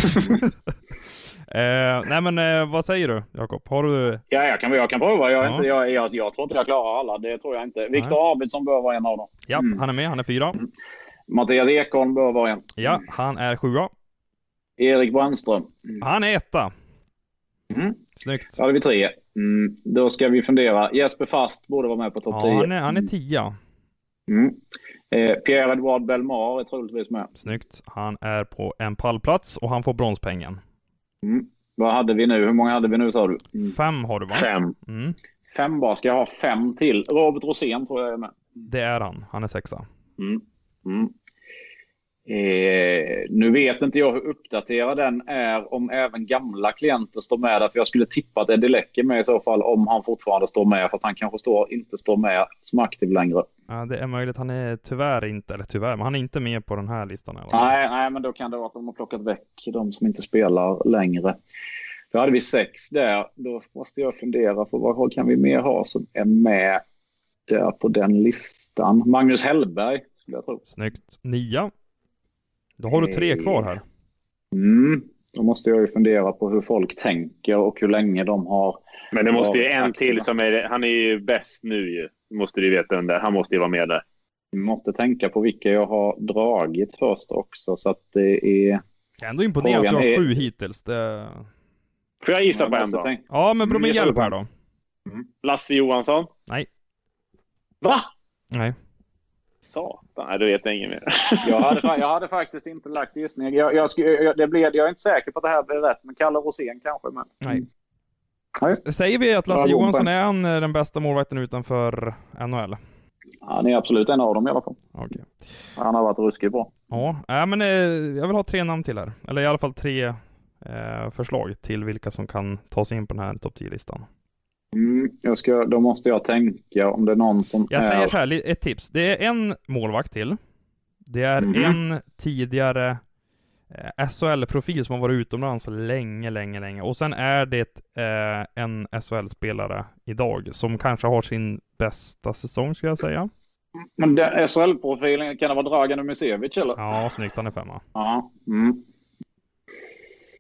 Nej, men vad säger du, Jakob? Har du... Ja, jag kan prova. Jag tror inte jag klarar alla. Det tror jag inte. Viktor Arvidsson bör vara en av dem. Ja, han är med. Han är 4. Mattias Ekholm bör vara en. Ja, han är 7. Erik Brännström. Han är 1. Snyggt. Då hade vi 3. Då ska vi fundera. Jesper Fast borde vara med på topp 10. Han är 10. Pierre-Edouard Belmar är troligtvis med. Snyggt. Han är på en pallplats och han får bronspengen. Vad hade vi nu? Hur många hade vi nu, sa du? 5 har du, va? 5. 5 bara. Ska jag ha 5 till? Robert Rosén tror jag är med. Det är han. Han är 6. Nu vet inte jag hur uppdaterad den är, om även gamla klienter står med där, för jag skulle tippa att Eddie Leck är med i så fall, om han fortfarande står med, för att han kanske inte står med som aktiv längre. Ja, det är möjligt. Han är men han är inte med på den här listan. Eller? Nej, men då kan det vara att de har plockat väck de som inte spelar längre. Då hade vi 6 där. Då måste jag fundera på vad kan vi mer ha som är med där på den listan. Magnus Hellberg skulle jag tro. Snyggt. 9. Då har du 3 kvar här. Då måste jag ju fundera på hur folk tänker och hur länge de har. Men det måste ju en till som han är ju bäst nu ju. Måste du veta den där. Han måste ju vara med där. Vi måste tänka på vilka jag har dragit först också, så att det är... Jag är ändå imponerad att du har 7 hittills. Det... Får jag gissa på en då? Ja, men Bromé hjälp här då. Lasse Johansson? Nej. Va? Nej. Satan, nej, du vet ingen mer. jag hade faktiskt inte lagt gissning. Jag är inte säker på att det här blir rätt, men Kalle Rosén kanske. Men... Nej. Säger vi att Lasse Johansson är den bästa målvakten utanför NHL? Han är absolut en av dem i alla fall. Okay. Han har varit ruskigt bra. Ja, men jag vill ha 3 namn till här. Eller i alla fall 3 förslag till vilka som kan ta sig in på den här topp 10-listan. Då måste jag tänka om det är någon som Jag säger så här, ett tips. Det är en målvakt till. Det är en tidigare SHL-profil som har varit utomlands länge. Och sen är det en SHL-spelare idag som kanske har sin bästa säsong, ska jag säga. Men den SHL-profilen, kan det vara Dragan Umisevic eller? Ja, snyggt, han är 5. Ja.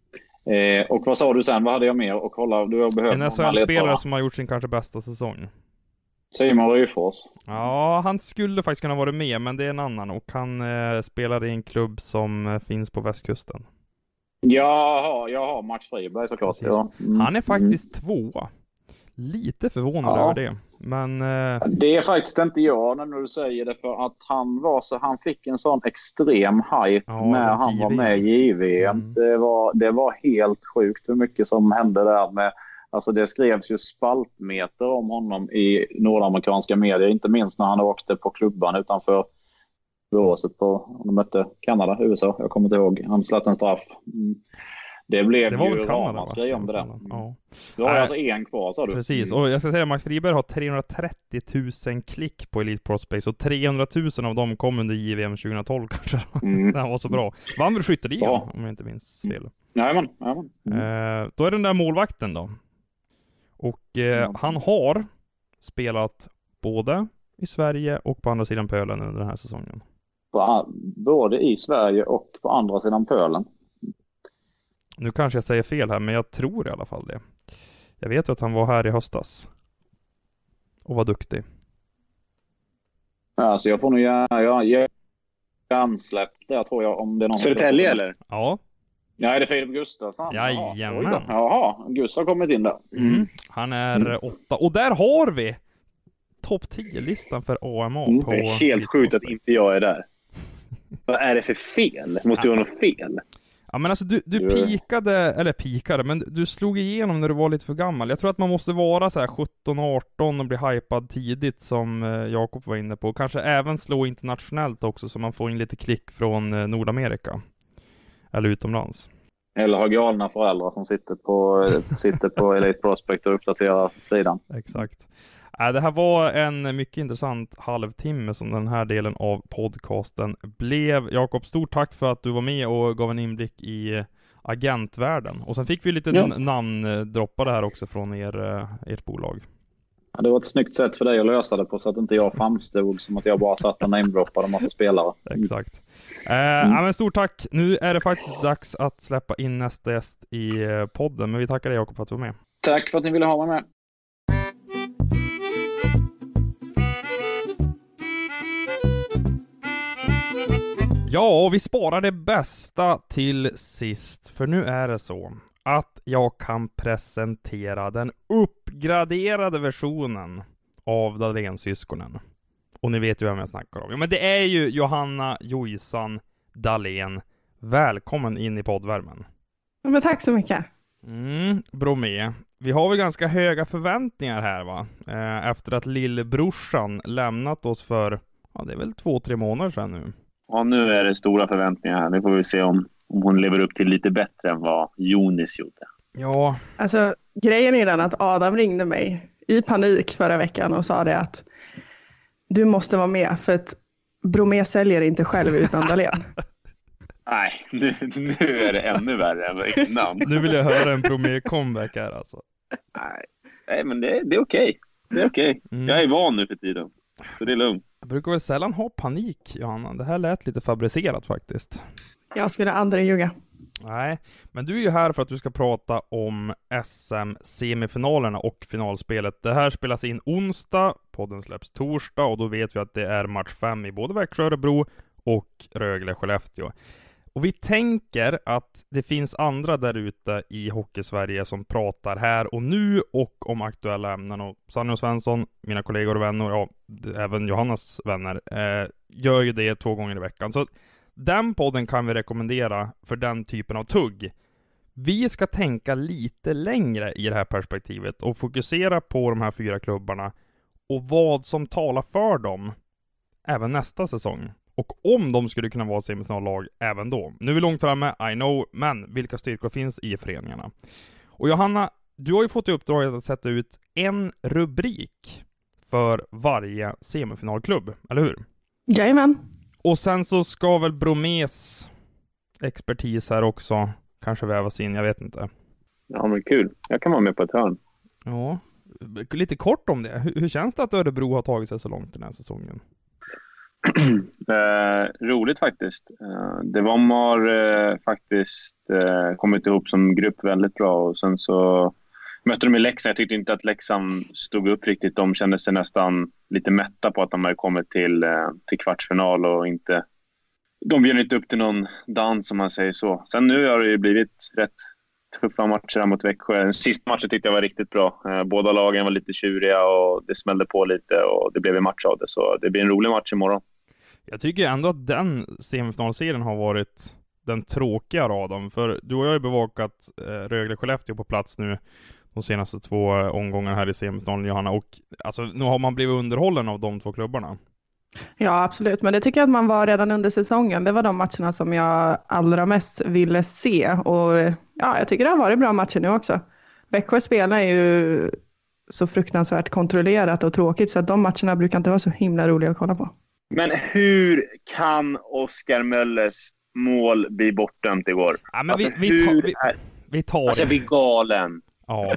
Och vad sa du sen? Vad hade jag mer? Och kolla, du har behövt En SHL-spelare som har gjort sin kanske bästa säsong. Simon Ryfors. Ja, han skulle faktiskt kunna vara med, men det är en annan. Och han spelar i en klubb som finns på västkusten. Jaha, Max Friberg såklart. Ja. Han är faktiskt tvåa. Lite förvånad över det. Men det är faktiskt inte jag när du säger det, för att han fick en sån extrem hype när han var med i JVM. Det var helt sjukt hur mycket som hände där med. Alltså det skrevs ju spaltmeter om honom i nordamerikanska medier, inte minst när han åkte på klubban utanför båset på, de mötte Kanada, USA, jag kommer inte ihåg. Han slatt en straff. Det blev ju ramaskri om det där. Ja. Du har alltså en kvar, sa du. Precis, och jag ska säga att Max Friberg har 330 000 klick på Elite Prospects och 300 000 av dem kom under JVM 2012 kanske. Det här var så bra. Vann väl skytteligan, om jag inte minns fel. Jajamän. Då är den där målvakten då. Och han har spelat både i Sverige och på andra sidan pölen under den här säsongen. Både i Sverige och på andra sidan pölen. Nu kanske jag säger fel här, men jag tror i alla fall det. Jag vet ju att han var här i höstas. Och var duktig. Alltså jag får nog hjärnsläpp där, tror jag, om det är någon. Södertälje eller? Ja. Ja, är det Filip Gustafsson? Jajamän. Jaha, Gustav har kommit in där. Han är 8. Och där har vi topp 10-listan för AMA. På det är helt sjukt att inte jag är där. Vad är det för fel? Måste ju vara något fel. Ja, men alltså du pikade, men du slog igenom när du var lite för gammal. Jag tror att man måste vara så här 17-18 och bli hypad tidigt, som Jakob var inne på. Kanske även slå internationellt också, så man får in lite klick från Nordamerika. Eller utomlands. Eller har galna föräldrar som sitter på Elite Prospect och uppdaterar sidan. Exakt. Det här var en mycket intressant halvtimme som den här delen av podcasten blev. Jakob, stort tack för att du var med och gav en inblick i agentvärlden. Och sen fick vi lite namndroppade här också från ert bolag. Ja, det var ett snyggt sätt för dig att lösa det på, så att inte jag framstod som att jag bara satt och namedroppade en massa spelare. Exakt. Men stort tack. Nu är det faktiskt dags att släppa in nästa gäst i podden. Men vi tackar dig, Jakob, för att du var med. Tack för att ni ville ha mig med. Ja, och vi sparar det bästa till sist. För nu är det så att jag kan presentera den uppgraderade versionen av Dahlén-syskonen. Och ni vet ju vem jag snackar om. Ja, men det är ju Johanna Jojsan Dahlén. Välkommen in i poddvärmen. Ja, men tack så mycket. Bromé. Vi har väl ganska höga förväntningar här, va? Efter att lillbrorsan lämnat oss för, det är väl 2-3 månader sedan nu. Ja, nu är det stora förväntningar här. Nu får vi se om hon lever upp till lite bättre än vad Jonis gjorde. Ja. Alltså, grejen är den att Adam ringde mig i panik förra veckan och sa det att du måste vara med, för att Bromé säljer inte själv utan Dahlén. Nej, nu är det ännu värre än innan. Nu vill jag höra en Bromé-comeback här alltså. Nej, men det är okej. Det är okej. Jag är van nu för tiden. Så det är lugnt. Jag brukar väl sällan ha panik, Johanna. Det här lät lite fabricerat faktiskt. Jag skulle aldrig ljuga. Nej, men du är ju här för att du ska prata om SM-semifinalerna och finalspelet. Det här spelas in onsdag, podden släpps torsdag, och då vet vi att det är match 5 i både Växjö, Örebro och Rögle-Skellefteå. Och vi tänker att det finns andra där ute i Hockeysverige som pratar här och nu och om aktuella ämnen. Och Sanny och Svensson, mina kollegor och vänner, även Johannas vänner, gör ju det 2 gånger i veckan. Så den podden kan vi rekommendera för den typen av tugg. Vi ska tänka lite längre i det här perspektivet och fokusera på de här 4 klubbarna och vad som talar för dem även nästa säsong. Och om de skulle kunna vara semifinallag även då. Nu är vi långt framme, I know, men vilka styrkor finns i föreningarna? Och Johanna, du har ju fått i uppdraget att sätta ut en rubrik för varje semifinalklubb, eller hur? Jajamän. Och sen så ska väl Bromés expertis här också kanske vävas in, jag vet inte. Ja, men kul. Jag kan vara med på ett hörn. Ja, lite kort om det. Hur känns det att Örebro har tagit sig så långt den här säsongen? Roligt faktiskt. De har faktiskt kommit ihop som grupp väldigt bra. Och sen så mötte de i Leksand. Jag tyckte inte att Leksand stod upp riktigt. De kände sig nästan lite mätta på att de hade kommit till kvartsfinal och inte... De bjöd inte upp till någon dans, som man säger så. Sen nu har det ju blivit rätt tuffa matcher mot Växjö. Den sista matchen tyckte jag var riktigt bra. Båda lagen var lite tjuriga och det smällde på lite och det blev en match av det. Så det blir en rolig match imorgon. Jag tycker ändå att den semifinalserien har varit den tråkiga raden. För du och jag har ju bevakat Rögle-Skellefteå på plats nu de senaste 2 omgångarna här i semifinalen, Johanna. Och alltså, nu har man blivit underhållen av de 2 klubbarna. Ja, absolut. Men det tycker jag att man var redan under säsongen. Det var de matcherna som jag allra mest ville se. Och ja, jag tycker det har varit bra matcher nu också. Växjö spelar ju så fruktansvärt kontrollerat och tråkigt, så att de matcherna brukar inte vara så himla roliga att kolla på. Men hur kan Oskar Möllers mål bli bortdömt igår? Ja, men alltså, vi tar alltså, det. jag blir galen. Ja.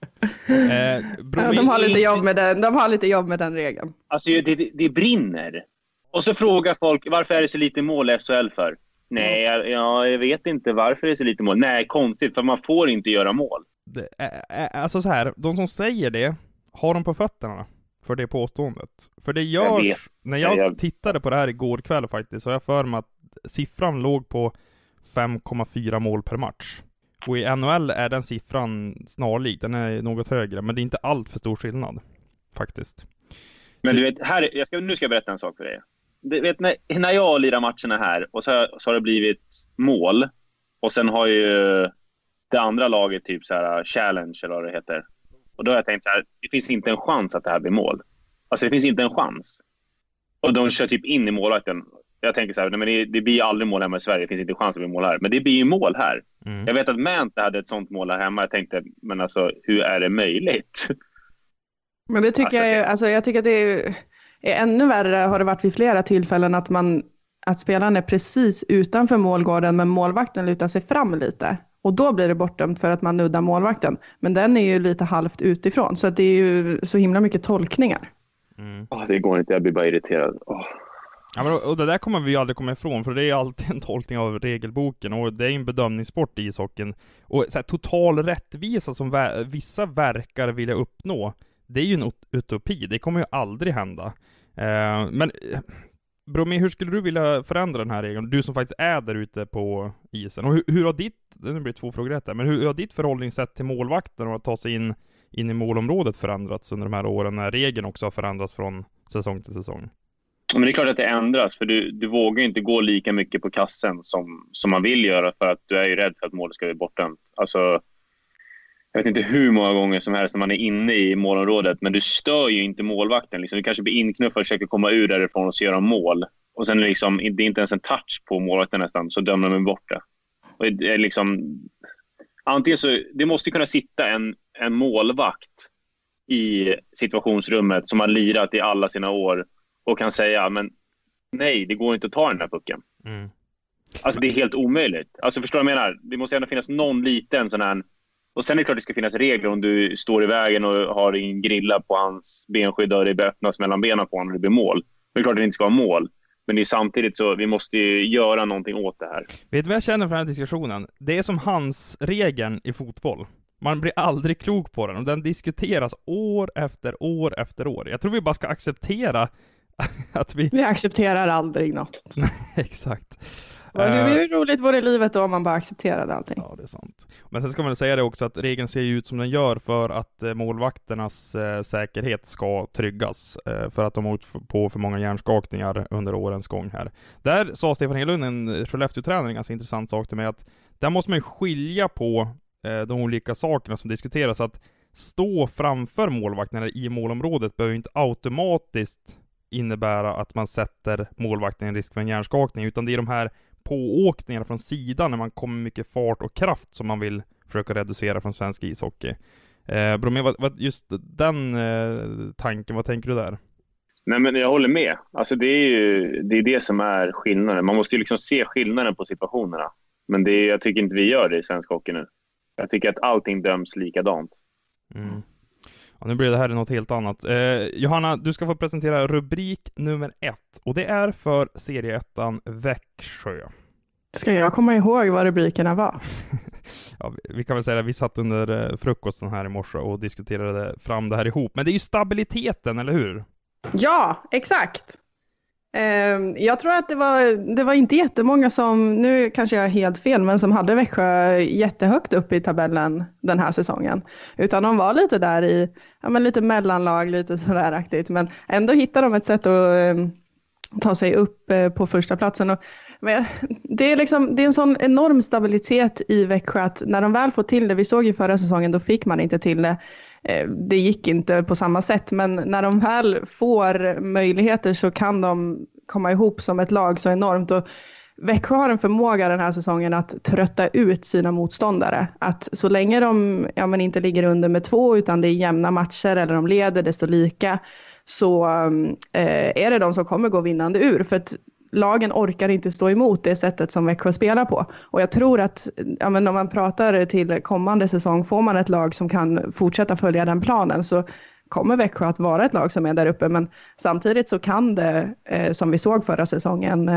De har lite jobb med den. De har lite jobb med den regeln. Alltså det brinner. Och så frågar folk, varför är det så lite mål i SHL för? Nej, jag vet inte varför det är så lite mål. Nej, konstigt, för man får inte göra mål. Alltså så här, de som säger det, har de på fötterna för det påståendet? För det görs, när jag tittade på det här igår kväll faktiskt, så jag för mig att siffran låg på 5,4 mål per match. Och i NHL är den siffran snarlik, den är något högre, men det är inte allt för stor skillnad faktiskt. Men du vet, nu ska jag berätta en sak för dig. Du vet, när jag lirar matcherna här och så har det blivit mål, och sen har ju det andra laget typ så här challenge eller vad det heter. Och då har jag tänkt så här, det finns inte en chans att det här blir mål. Alltså det finns inte en chans. Och de kör typ in i målvakten. Jag tänker så här, nej, men det blir aldrig mål hemma i Sverige. Det finns inte en chans att bli mål här. Men det blir ju mål här. Jag vet att Manta hade ett sånt mål här hemma. Jag tänkte, men alltså hur är det möjligt? Men det tycker jag tycker att det är ännu värre, har det varit vid flera tillfällen, att spelaren är precis utanför målgården men målvakten lutar sig fram lite. Och då blir det bortdömt för att man nuddar målvakten. Men den är ju lite halvt utifrån, så att det är ju så himla mycket tolkningar. Det går inte, jag blir bara irriterad. Ja, men, och det där kommer vi ju aldrig komma ifrån, för det är alltid en tolkning av regelboken, och det är en bedömningssport i ishockeyn. Och så här, total rättvisa som vissa verkar vilja uppnå, det är ju en utopi, det kommer ju aldrig hända. Men Bromé, hur skulle du vilja förändra den här regeln? Du som faktiskt är där ute på isen. Och hur har det blir 2 frågor rätt här, men hur har ditt förhållningssätt till målvakten och att ta sig in i målområdet förändrats under de här åren när regeln också har förändrats från säsong till säsong? Men det är klart att det ändras, för du vågar inte gå lika mycket på kassen som man vill göra, för att du är ju rädd för att målet ska bli bortdömt. Alltså, jag vet inte hur många gånger som helst när man är inne i målområdet, men du stör ju inte målvakten. Liksom, du kanske blir inknuffad och försöker komma ur därifrån och så göra mål. Och sen liksom, det är inte ens en touch på målvakten nästan, så dömer de bort det. Och det är liksom, antingen så, det måste kunna sitta en målvakt i situationsrummet som har lirat i alla sina år och kan säga, men nej, det går inte att ta den här pucken. Alltså det är helt omöjligt. Alltså förstår du vad jag menar? Det måste ändå finnas någon liten sån här. Och sen är det klart det ska finnas regler om du står i vägen och har en grilla på hans benskydd och det öppnas mellan benen på honom och det blir mål. Det är klart att det inte ska vara mål. Men det är samtidigt så vi måste ju göra någonting åt det här. Vet du vad jag känner för den här diskussionen? Det är som hans regeln i fotboll. Man blir aldrig klok på den och den diskuteras år efter år efter år. Jag tror vi bara ska acceptera att vi accepterar aldrig något. Exakt. Det är ju roligt vore livet då om man bara accepterade allting. Ja, det är sant. Men sen ska man säga det också att regeln ser ut som den gör för att målvakternas säkerhet ska tryggas. För att de har åkt på för många hjärnskakningar under årens gång här. Där sa Stefan Hedlund, en Skellefteå-tränare, en ganska intressant sak till mig, att där måste man skilja på de olika sakerna som diskuteras. Att stå framför målvakterna i målområdet behöver inte automatiskt innebära att man sätter målvakten i risk för en hjärnskakning, utan det är de här pååkningarna från sidan när man kommer mycket fart och kraft som man vill försöka reducera från svensk ishockey. Bromé, just den tanken, vad tänker du där? Nej, men jag håller med. Alltså det är det som är skillnaden. Man måste ju liksom se skillnaden på situationerna. Men jag tycker inte vi gör det i svensk hockey nu. Jag tycker att allting döms likadant. Ja, nu blir det här något helt annat. Johanna, du ska få presentera rubrik nummer 1. Och det är för serieettan Växjö. Ska jag komma ihåg vad rubrikerna var? Ja, vi kan väl säga att vi satt under frukosten här i morse och diskuterade fram det här ihop. Men det är ju stabiliteten, eller hur? Ja, exakt. Jag tror att det var inte jättemånga som, nu kanske jag är helt fel, men som hade Växjö jättehögt upp i tabellen den här säsongen. Utan de var lite där i, ja, men lite mellanlag, lite sådär aktigt. Men ändå hittade de ett sätt att ta sig upp på första platsen. Och, men det är en sån enorm stabilitet i Växjö att när de väl får till det, vi såg ju förra säsongen, då fick man inte till det. Det gick inte på samma sätt, men när de väl får möjligheter så kan de komma ihop som ett lag så enormt. Och Växjö har en förmåga den här säsongen att trötta ut sina motståndare. Att så länge de inte ligger under med 2 utan det är jämna matcher eller de leder desto lika, så är det de som kommer gå vinnande ur. För att lagen orkar inte stå emot det sättet som Växjö spelar på. Och jag tror att om man pratar till kommande säsong, får man ett lag som kan fortsätta följa den planen, så kommer Växjö att vara ett lag som är där uppe. Men samtidigt så kan det, som vi såg förra säsongen,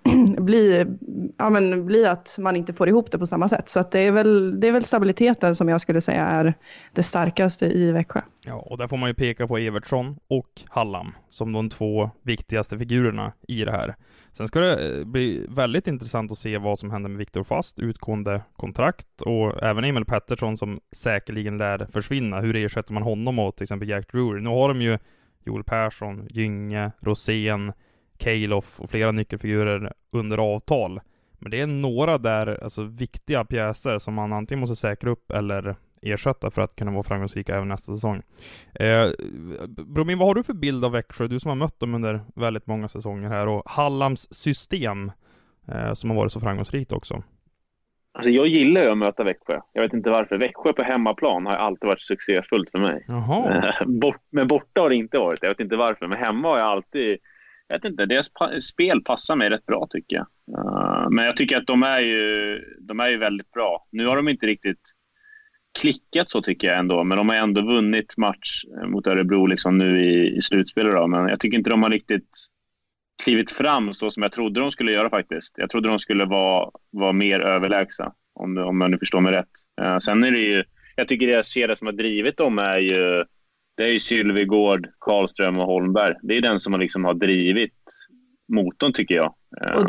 bli att man inte får ihop det på samma sätt. Så att det är väl stabiliteten som jag skulle säga är det starkaste i Växjö. Ja, och där får man ju peka på Evertsson och Hallam som de 2 viktigaste figurerna i det här. Sen ska det bli väldigt intressant att se vad som händer med Viktor Fast, utgående kontrakt, och även Emil Pettersson som säkerligen lär försvinna. Hur ersätter man honom och till exempel Jack Drury? Nu har de ju Joel Persson, Gynge, Rosén, Kejlof och flera nyckelfigurer under avtal. Men det är några där, alltså viktiga pjäser som man antingen måste säkra upp eller ersätta för att kunna vara framgångsrika även nästa säsong. Bromin, vad har du för bild av Växjö? Du som har mött dem under väldigt många säsonger här, och Hallams system som har varit så framgångsrikt också. Alltså jag gillar ju att möta Växjö. Jag vet inte varför. Växjö på hemmaplan har alltid varit succéfullt för mig. Men borta har det inte varit. Jag vet inte varför. Men hemma har jag alltid... Jag vet inte, deras spel passar mig rätt bra tycker jag. Men jag tycker att de är ju väldigt bra. Nu har de inte riktigt klickat så tycker jag ändå. Men de har ändå vunnit match mot Örebro liksom nu i slutspelet då. Men jag tycker inte de har riktigt klivit fram så som jag trodde de skulle göra faktiskt. Jag trodde de skulle vara mer överlägsna, om jag nu förstår mig rätt. Sen är det ju, jag tycker det kedja som har drivit dem det är ju Sylvegård, Karlström och Holmberg. Det är den som liksom har drivit motorn tycker jag. Och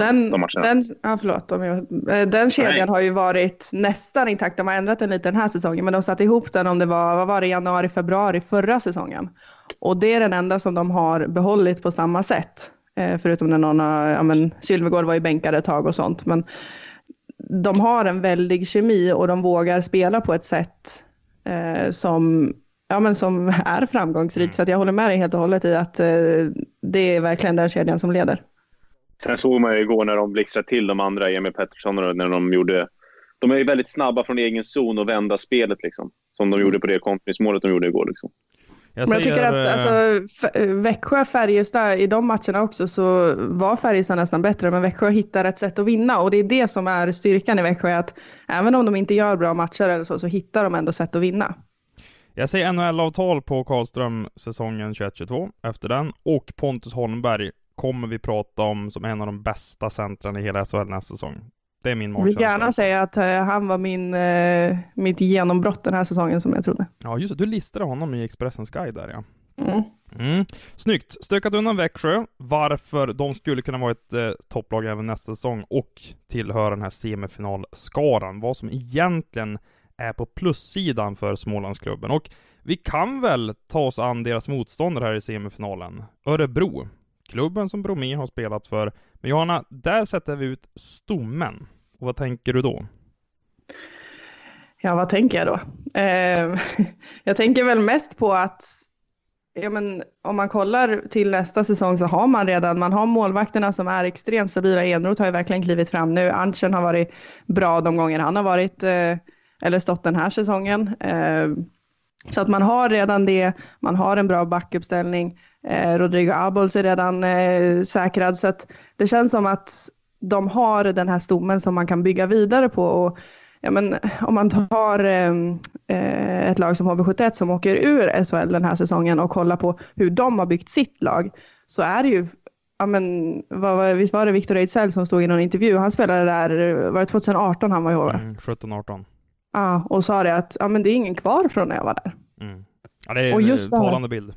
den kedjan har ju varit nästan intakt. De har ändrat den lite den här säsongen, men de satte ihop den om det var januari, februari förra säsongen. Och det är den enda som de har behållit på samma sätt. Förutom när någon Sylvegård var ju bänkade ett tag och sånt. Men de har en väldig kemi och de vågar spela på ett sätt som är framgångsrikt. Så att jag håller med dig helt och hållet i att det är verkligen den kedjan som leder. Sen såg man ju igår när de blixtrade till de andra, Emil Pettersson, när de är ju väldigt snabba från egen zon och vända spelet liksom. Som de gjorde på det kontringsmålet de gjorde igår liksom. Men jag tycker att Växjö, Färjestad i de matcherna också, så var Färjestad nästan bättre, men Växjö hittar ett sätt att vinna, och det är det som är styrkan i Växjö, att även om de inte gör bra matcher eller så hittar de ändå sätt att vinna. Jag säger NHL-avtal på Karlström säsongen 21-22 efter den, och Pontus Holmberg kommer vi prata om som en av de bästa centrarna i hela SHL nästa säsong. Det är min målkänsla. Jag vill gärna säga att han var mitt genombrott den här säsongen som jag trodde. Ja, just det. Du listade honom i Expressens guide där, ja. Snyggt. Stökat undan Växjö. Varför de skulle kunna vara ett topplag även nästa säsong och tillhöra den här semifinalskaran. Vad som egentligen är på plussidan för Smålandsklubben. Och vi kan väl ta oss an deras motståndare här i semifinalen. Örebro. Klubben som Bromé har spelat för. Men Johanna, där sätter vi ut stommen. Och vad tänker du då? Ja, vad tänker jag då? Jag tänker väl mest på att om man kollar till nästa säsong så har man har målvakterna som är extremt stabila. Enroth har ju verkligen klivit fram nu. Arntzen har varit bra de gånger han har varit eller stått den här säsongen. Så att man har redan det. Man har en bra backuppställning. Rodrigo Abols är redan säkrad, så att det känns som att de har den här stommen som man kan bygga vidare på, och ja, men om man tar ett lag som HV71 som åker ur SHL den här säsongen och kollar på hur de har byggt sitt lag, så är det ju, ja, men visst var det Victor Ejdsell som stod i någon intervju, han spelade där, var det 2018 han var i HV? 17-18. Ja, och sa det att ja, men det är ingen kvar från när jag var där. Ja, det är en talande bild.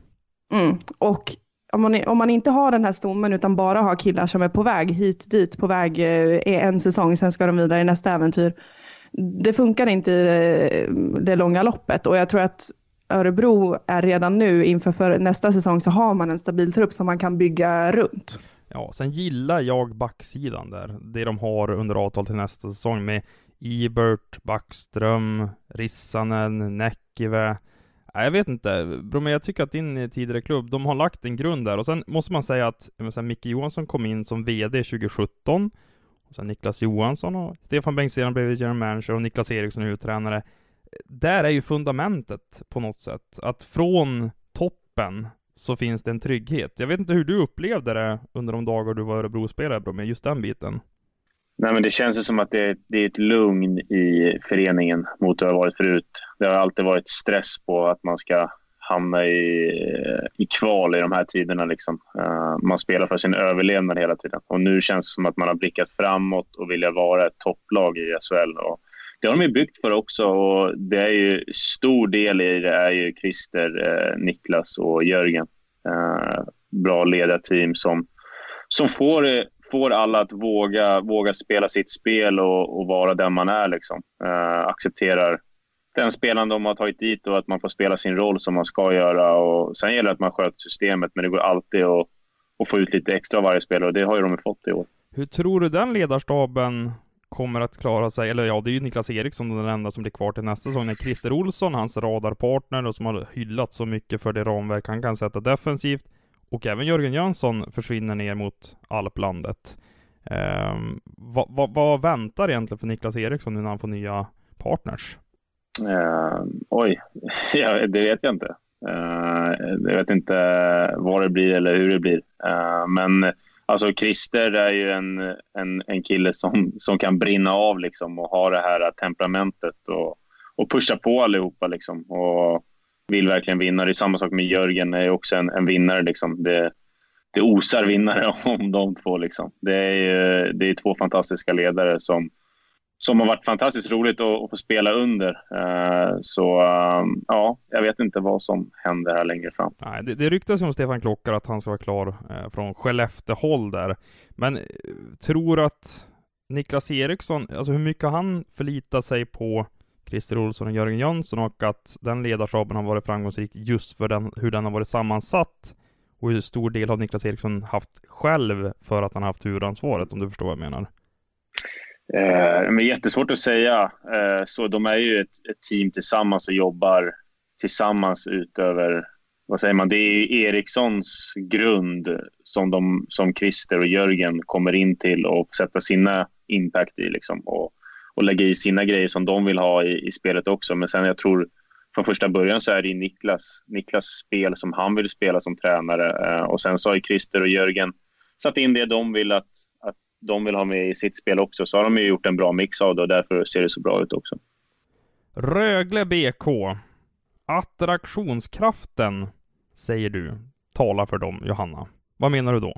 Och om man inte har den här stommen utan bara har killar som är på väg hit dit, på väg en säsong, sen ska de vidare i nästa äventyr. Det funkar inte i det långa loppet, och jag tror att Örebro är redan nu inför nästa säsong, så har man en stabil trupp som man kan bygga runt. Ja, sen gillar jag backsidan där. Det de har under avtal till nästa säsong med Ibert, Backström, Rissanen, Näckive. Jag vet inte, bro, men jag tycker att din tidigare klubb, de har lagt en grund där. Och sen måste man säga att Micke Johansson kom in som vd 2017. Och sen Niklas Johansson och Stefan Bengtzén blev general manager och Niklas Eriksson är tränare. Där är ju fundamentet på något sätt. Att från toppen så finns det en trygghet. Jag vet inte hur du upplevde det under de dagar du var Örebro-spelare, bro, med just den biten. Nej, men det känns som att det är ett lugn i föreningen mot det har varit förut. Det har alltid varit stress på att man ska hamna i kval i de här tiderna. Liksom. Man spelar för sin överlevnad hela tiden. Och nu känns det som att man har blickat framåt och vill vara ett topplag i SHL. Och det har de ju byggt för också. Och det är ju stor del i det är ju Christer, Niklas och Jörgen. Bra ledarteam som får alla att våga spela sitt spel och vara den man är. Liksom. Accepterar den spelaren de har tagit dit och att man får spela sin roll som man ska göra. Och sen gäller det att man sköter systemet, men det går alltid att få ut lite extra av varje spelare, och det har ju de fått i år. Hur tror du den ledarstaben kommer att klara sig? Eller ja, det är ju Niklas Eriksson den enda som blir kvar till nästa säsong. När Christer Olsson, hans radarpartner och som har hyllat så mycket för det ramverk han kan sätta defensivt, och även Jörgen Jönsson försvinner ner mot Alplandet. Vad väntar egentligen för Niklas Eriksson nu när han får nya partners? Det vet jag inte. Jag vet inte vad det blir eller hur det blir. Men alltså Christer är ju en kille som kan brinna av liksom, och ha det här temperamentet och pusha på allihopa liksom, och vill verkligen vinna. Det är samma sak med Jörgen, är också en vinnare liksom. Det osar vinnare om de två liksom. Det är två fantastiska ledare som har varit fantastiskt roligt att få spela under. Jag vet inte vad som händer här längre fram. Nej, det ryktas om Stefan Klockar att han ska vara klar från Skellefteå-håll där. Men tror att Niklas Eriksson, alltså hur mycket han förlitar sig på Christer Olsson och Jörgen Jönsson, och att den ledarstaben har varit framgångsrik just för hur den har varit sammansatt, och hur stor del har Niklas Eriksson haft själv för att han har haft huvudansvaret, om du förstår vad jag menar? Men jättesvårt att säga. Så de är ju ett team tillsammans och jobbar tillsammans utöver, vad säger man, det är Erikssons grund som Christer och Jörgen kommer in till och sätta sina impact i liksom, och lägga i sina grejer som de vill ha i spelet också. Men sen jag tror från första början så är det Niklas spel som han vill spela som tränare, och sen så har ju Christer och Jörgen satt in det de vill att de vill ha med i sitt spel också, så har de ju gjort en bra mix av det, och därför ser det så bra ut också. Rögle BK, attraktionskraften säger du talar för dem, Johanna. Vad menar du då?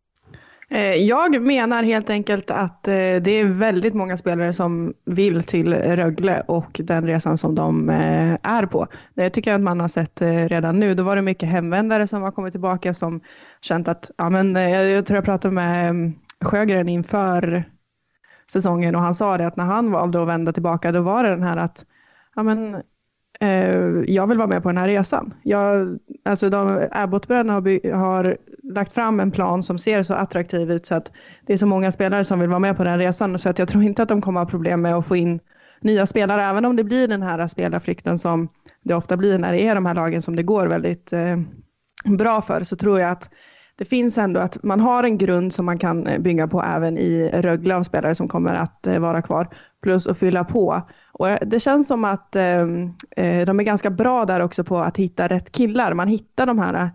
Jag menar helt enkelt att det är väldigt många spelare som vill till Rögle och den resan som de är på. Det tycker jag att man har sett redan nu. Då var det mycket hemvändare som har kommit tillbaka som känt att, ja men jag tror jag pratade med Sjögren inför säsongen, och han sa det att när han valde att vända tillbaka, då var det den här att, ja men jag vill vara med på den här resan. Abbottbröderna har lagt fram en plan som ser så attraktiv ut, så att det är så många spelare som vill vara med på den resan, så att jag tror inte att de kommer ha problem med att få in nya spelare, även om det blir den här spelarflykten som det ofta blir när det är de här lagen som det går väldigt bra för. Så tror jag att det finns ändå att man har en grund som man kan bygga på även i Rögle av spelare som kommer att vara kvar, plus att fylla på. Och det känns som att de är ganska bra där också på att hitta rätt killar. Man hittar de här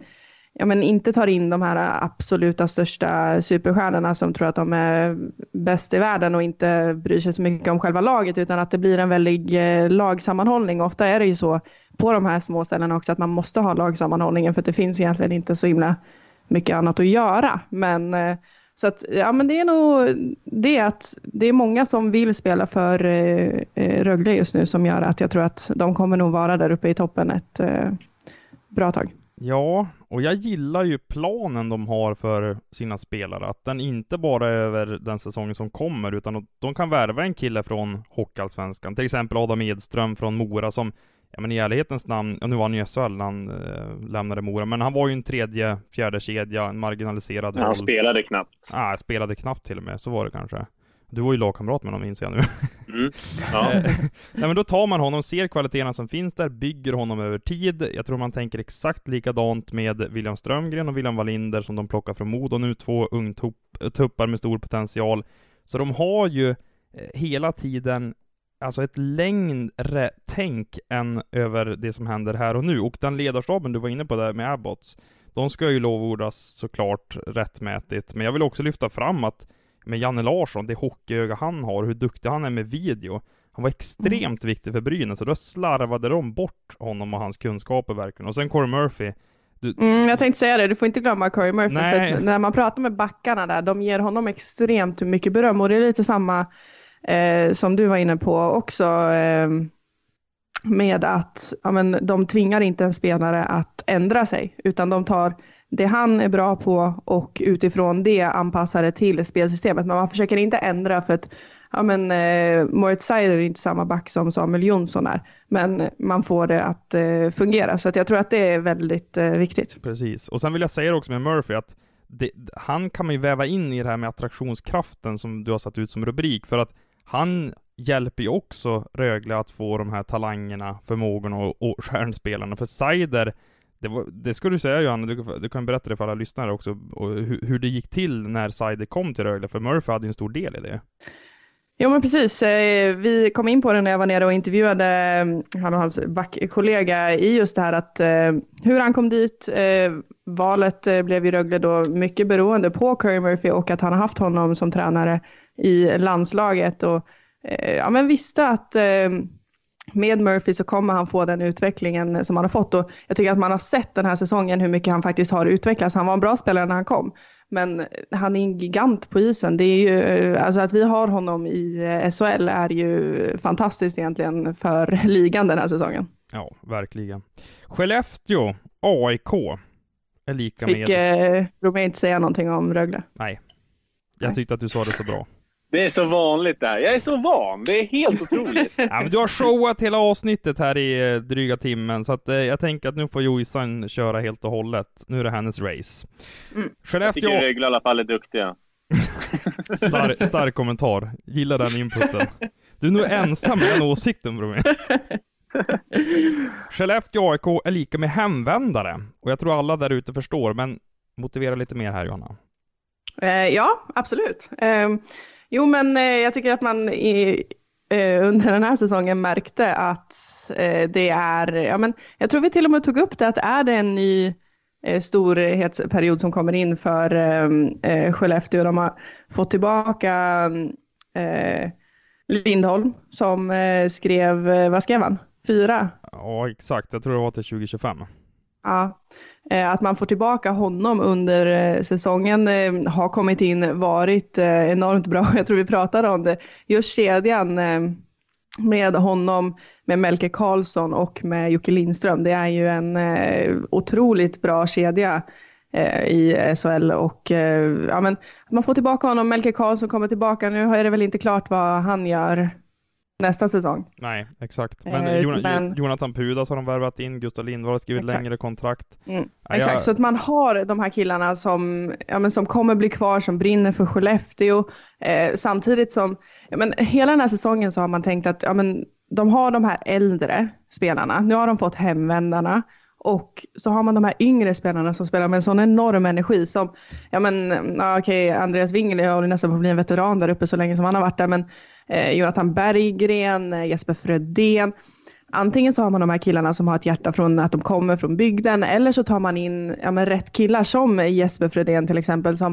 inte tar in de här absoluta största superstjärnorna som tror att de är bäst i världen och inte bryr sig så mycket om själva laget, utan att det blir en väldig lagsammanhållning. Ofta är det ju så på de här små ställena också att man måste ha lagsammanhållningen för att det finns egentligen inte så himla mycket annat att göra. Men så att, men det är nog det att det är många som vill spela för Rögle just nu som gör att jag tror att de kommer nog vara där uppe i toppen ett bra tag. Ja, och jag gillar ju planen de har för sina spelare. Att den inte bara är över den säsongen som kommer, utan att de kan värva en kille från Hockeyallsvenskan. Till exempel Adam Edström från Mora som, i ärlighetens namn, nu var han ju SHL när han lämnade Mora, men han var ju en fjärde kedja, en marginaliserad roll. Han spelade knappt. Spelade knappt till och med, så var det kanske. Du var ju lagkamrat med honom, inser jag nu. Ja. Nej, men då tar man honom, ser kvaliteterna som finns där, bygger honom över tid. Jag tror man tänker exakt likadant med William Strömgren och William Wallinder som de plockar från Modo. Nu 2 ungtuppar med stor potential. Så de har ju hela tiden alltså ett längre tänk än över det som händer här och nu. Och den ledarstaben du var inne på där med Abbots, de ska ju lovordas såklart rättmätigt. Men jag vill också lyfta fram att med Janne Larsson, det hockeyöga han har, hur duktig han är med video. Han var extremt viktig för Brynäs, så då slarvade de bort honom och hans kunskaper verkligen. Och sen Corey Murphy. Jag tänkte säga det, du får inte glömma Corey Murphy. För när man pratar med backarna där, de ger honom extremt mycket beröm. Och det är lite samma som du var inne på också. Med att de tvingar inte en spelare att ändra sig, utan de tar det han är bra på och utifrån det anpassar det till spelsystemet. Men man försöker inte ändra för att Moritz Seider är inte samma back som Samuel Jonsson är. Men man får det att fungera. Så att jag tror att det är väldigt viktigt. Precis. Och sen vill jag säga också med Murphy att han kan man ju väva in i det här med attraktionskraften som du har satt ut som rubrik. För att han hjälper ju också Rögle att få de här talangerna, förmågorna och stjärnspelarna. För Seider, det ska du säga, Johanna, du kan berätta det för alla lyssnare också, och hur det gick till när Seider kom till Rögle, för Murphy hade en stor del i det. Jo, men precis. Vi kom in på det när jag var nere och intervjuade han och hans backkollega i just det här att hur han kom dit. Valet blev i Rögle då mycket beroende på Curry Murphy och att han har haft honom som tränare i landslaget och visste att med Murphy så kommer han få den utvecklingen som han har fått. Och jag tycker att man har sett den här säsongen hur mycket han faktiskt har utvecklats. Han var en bra spelare när han kom. Men han är en gigant på isen. Det är ju, alltså att vi har honom i SHL är ju fantastiskt egentligen för ligan den här säsongen. Ja, verkligen. Skellefteå, AIK är lika med... Fick Romé inte säga någonting om Rögle? Nej. Jag tyckte att du sa det så bra. Det är så vanligt där. Jag är så van. Det är helt otroligt. Ja, men du har showat hela avsnittet här i dryga timmen, så att jag tänker att nu får Jojsan köra helt och hållet. Nu är det hennes race. Skellefteå... Jag tycker Rögle i alla fall är duktiga. Stark kommentar. Gillar den inputen. Du är nog ensam med den åsikten, bror. Skellefteå AIK är lika med hemvändare. Och jag tror alla där ute förstår, men motivera lite mer här, Johanna. Ja, absolut. Jo, men jag tycker att man under den här säsongen märkte att det är, jag tror vi till och med tog upp det, att är det en ny storhetsperiod som kommer in för Skellefteå. De har fått tillbaka Lindholm som skrev, vad skrev han? 4? Ja, exakt. Jag tror det var till 2025. Ja, att man får tillbaka honom under säsongen har kommit in, varit enormt bra. Jag tror vi pratade om det. Just kedjan med honom, med Melke Karlsson och med Jocke Lindström. Det är ju en otroligt bra kedja i SHL. Och man får tillbaka honom. Melke Karlsson kommer tillbaka. Nu är det väl inte klart vad han gör nästa säsong. Nej, exakt. Men Jonathan Pudas har de värvat in. Gustav Lindvall har skrivit längre kontrakt. Exakt, så att man har de här killarna som kommer bli kvar, som brinner för Skellefteå. Samtidigt som hela den här säsongen så har man tänkt att de har de här äldre spelarna. Nu har de fått hemvändarna. Och så har man de här yngre spelarna som spelar med en sån enorm energi som, Andreas Wingel har nästan fått bli en veteran där uppe så länge som han har varit där, men Jonathan Berggren, Jesper Frödén, antingen så har man de här killarna som har ett hjärta från att de kommer från bygden, eller så tar man in rätt killar som Jesper Fredén till exempel, som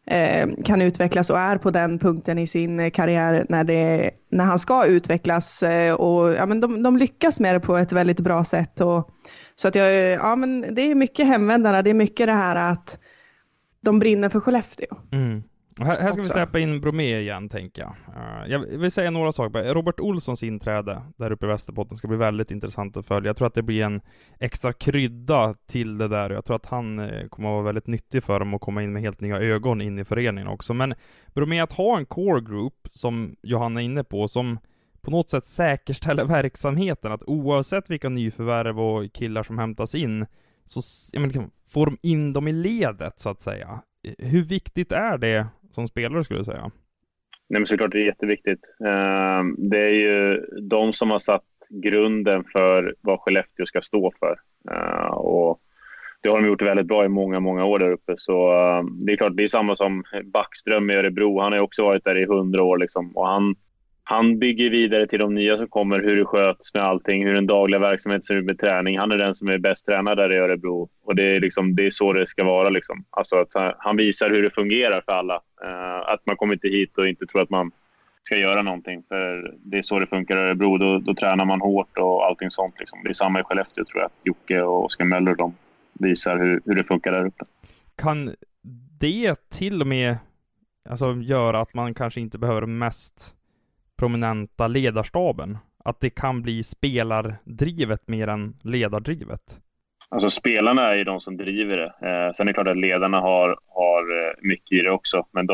kan utvecklas och är på den punkten i sin karriär när han ska utvecklas, och de lyckas med det på ett väldigt bra sätt. Och så att men det är mycket hemvändarna, det är mycket det här att de brinner för Skellefteå. Och här ska vi släppa in Bromé igen, tänker jag. Jag vill säga några saker. Robert Olssons inträde där uppe i Västerbotten ska bli väldigt intressant att följa. Jag tror att det blir en extra krydda till det där. Jag tror att han kommer att vara väldigt nyttig för dem och komma in med helt nya ögon in i föreningen också. Men Bromé, att ha en core group som Johanna är inne på, som på något sätt säkerställer verksamheten, att oavsett vilka nyförvärv och killar som hämtas in, så får de in dem i ledet, så att säga. Hur viktigt är det som spelare, skulle jag säga? Nej, men såklart det är jätteviktigt. Det är ju de som har satt grunden för vad Skellefteå ska stå för. Och det har de gjort väldigt bra i många, många år där uppe. Så det är klart, det är samma som Backström i Örebro. Han har ju också varit där i 100 år. Liksom. Och han bygger vidare till de nya som kommer, hur det sköts med allting, hur den dagliga verksamheten ser ut med träning. Han är den som är bäst tränad där i Örebro. Och det är så det ska vara. Liksom. Alltså att han visar hur det fungerar för alla. Att man kommer inte hit och inte tror att man ska göra någonting. För det är så det funkar i Örebro. Då tränar man hårt och allting sånt. Liksom. Det är samma i Skellefteå, tror jag. Jocke och Oskar Möller, de visar hur det funkar där uppe. Kan det till och med göra att man kanske inte behöver mest prominenta ledarstaben? Att det kan bli spelardrivet mer än ledardrivet? Alltså spelarna är ju de som driver det. Sen är det klart att ledarna har mycket i det också. Men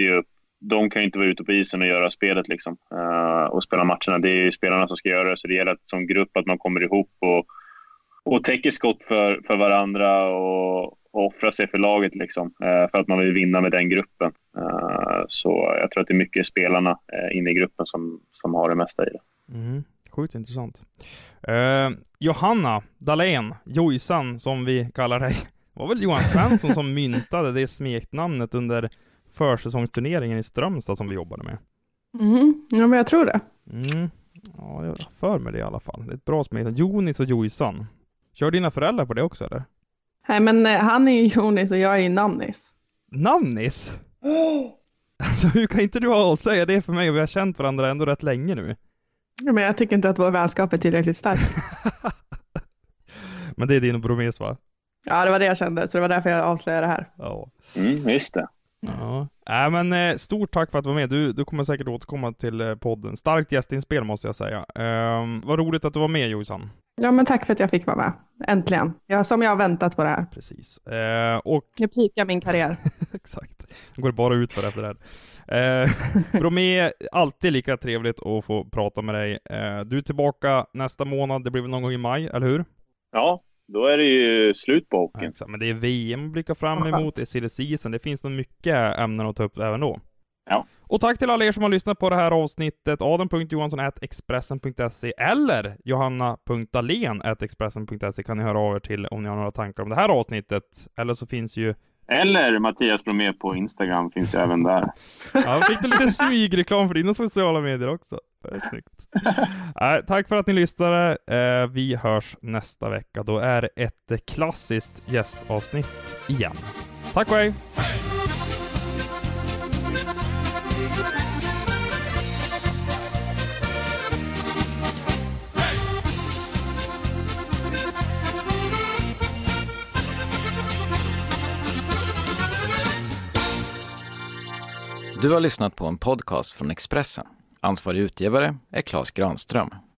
de kan ju inte vara ute på isen och göra spelet liksom. Och spela matcherna. Det är ju spelarna som ska göra det. Så det gäller som grupp att man kommer ihop och täcker skott för varandra och offra sig för laget liksom, för att man vill vinna med den gruppen. Så jag tror att det är mycket spelarna inne i gruppen som har det mesta i det. Sjukt intressant. Johanna Dahlén, Jojsan som vi kallar dig. Det var väl Johan Svensson som myntade det smeknamnet under försäsongsturneringen i Strömstad som vi jobbade med. Ja, men jag tror det. Ja, jag för mig det i alla fall. Det är ett bra smeknamn. Jonis och Jojsan. Kör dina föräldrar på det också, eller? Nej, men han är ju Jonis och jag är ju Namnis. Namnis? Alltså, hur kan inte du avslöja det för mig? Vi har känt varandra ändå rätt länge nu. Ja, men jag tycker inte att vår vänskap är tillräckligt stark. Men det är din och Bromés, va? Ja, det var det jag kände. Så det var därför jag avslöjade det här. Ja. Just det. Ja. Men stort tack för att du var med. Du kommer säkert återkomma till podden. Starkt gästinspel, måste jag säga. Vad roligt att du var med, Jojsan. Ja, men tack för att jag fick vara med. Äntligen. Som jag har väntat på det här. Precis. Nu pikar min karriär. Exakt. Det går bara ut för efter det här. Bromé, alltid lika trevligt att få prata med dig. Du är tillbaka nästa månad. Det blir väl någon gång i maj, eller hur? Ja. Då är det ju slut på hockeyn. Ja, men det är VM att blicka fram emot, det är silly season. Det finns nog mycket ämnen att ta upp även då. Ja. Och tack till alla er som har lyssnat på det här avsnittet. adam.johansson@expressen.se eller johanna.dahlén@expressen.se kan ni höra av er till om ni har några tankar om det här avsnittet. Eller så finns ju... Eller Mattias Bromé på Instagram finns ju även där. Ja, fick du lite smygreklam för dina sociala medier också. Det är snyggt. Tack för att ni lyssnade. Vi hörs nästa vecka. Då är det ett klassiskt gästavsnitt igen. Tack och hej! Du har lyssnat på en podcast från Expressen. Ansvarig utgivare är Claes Granström.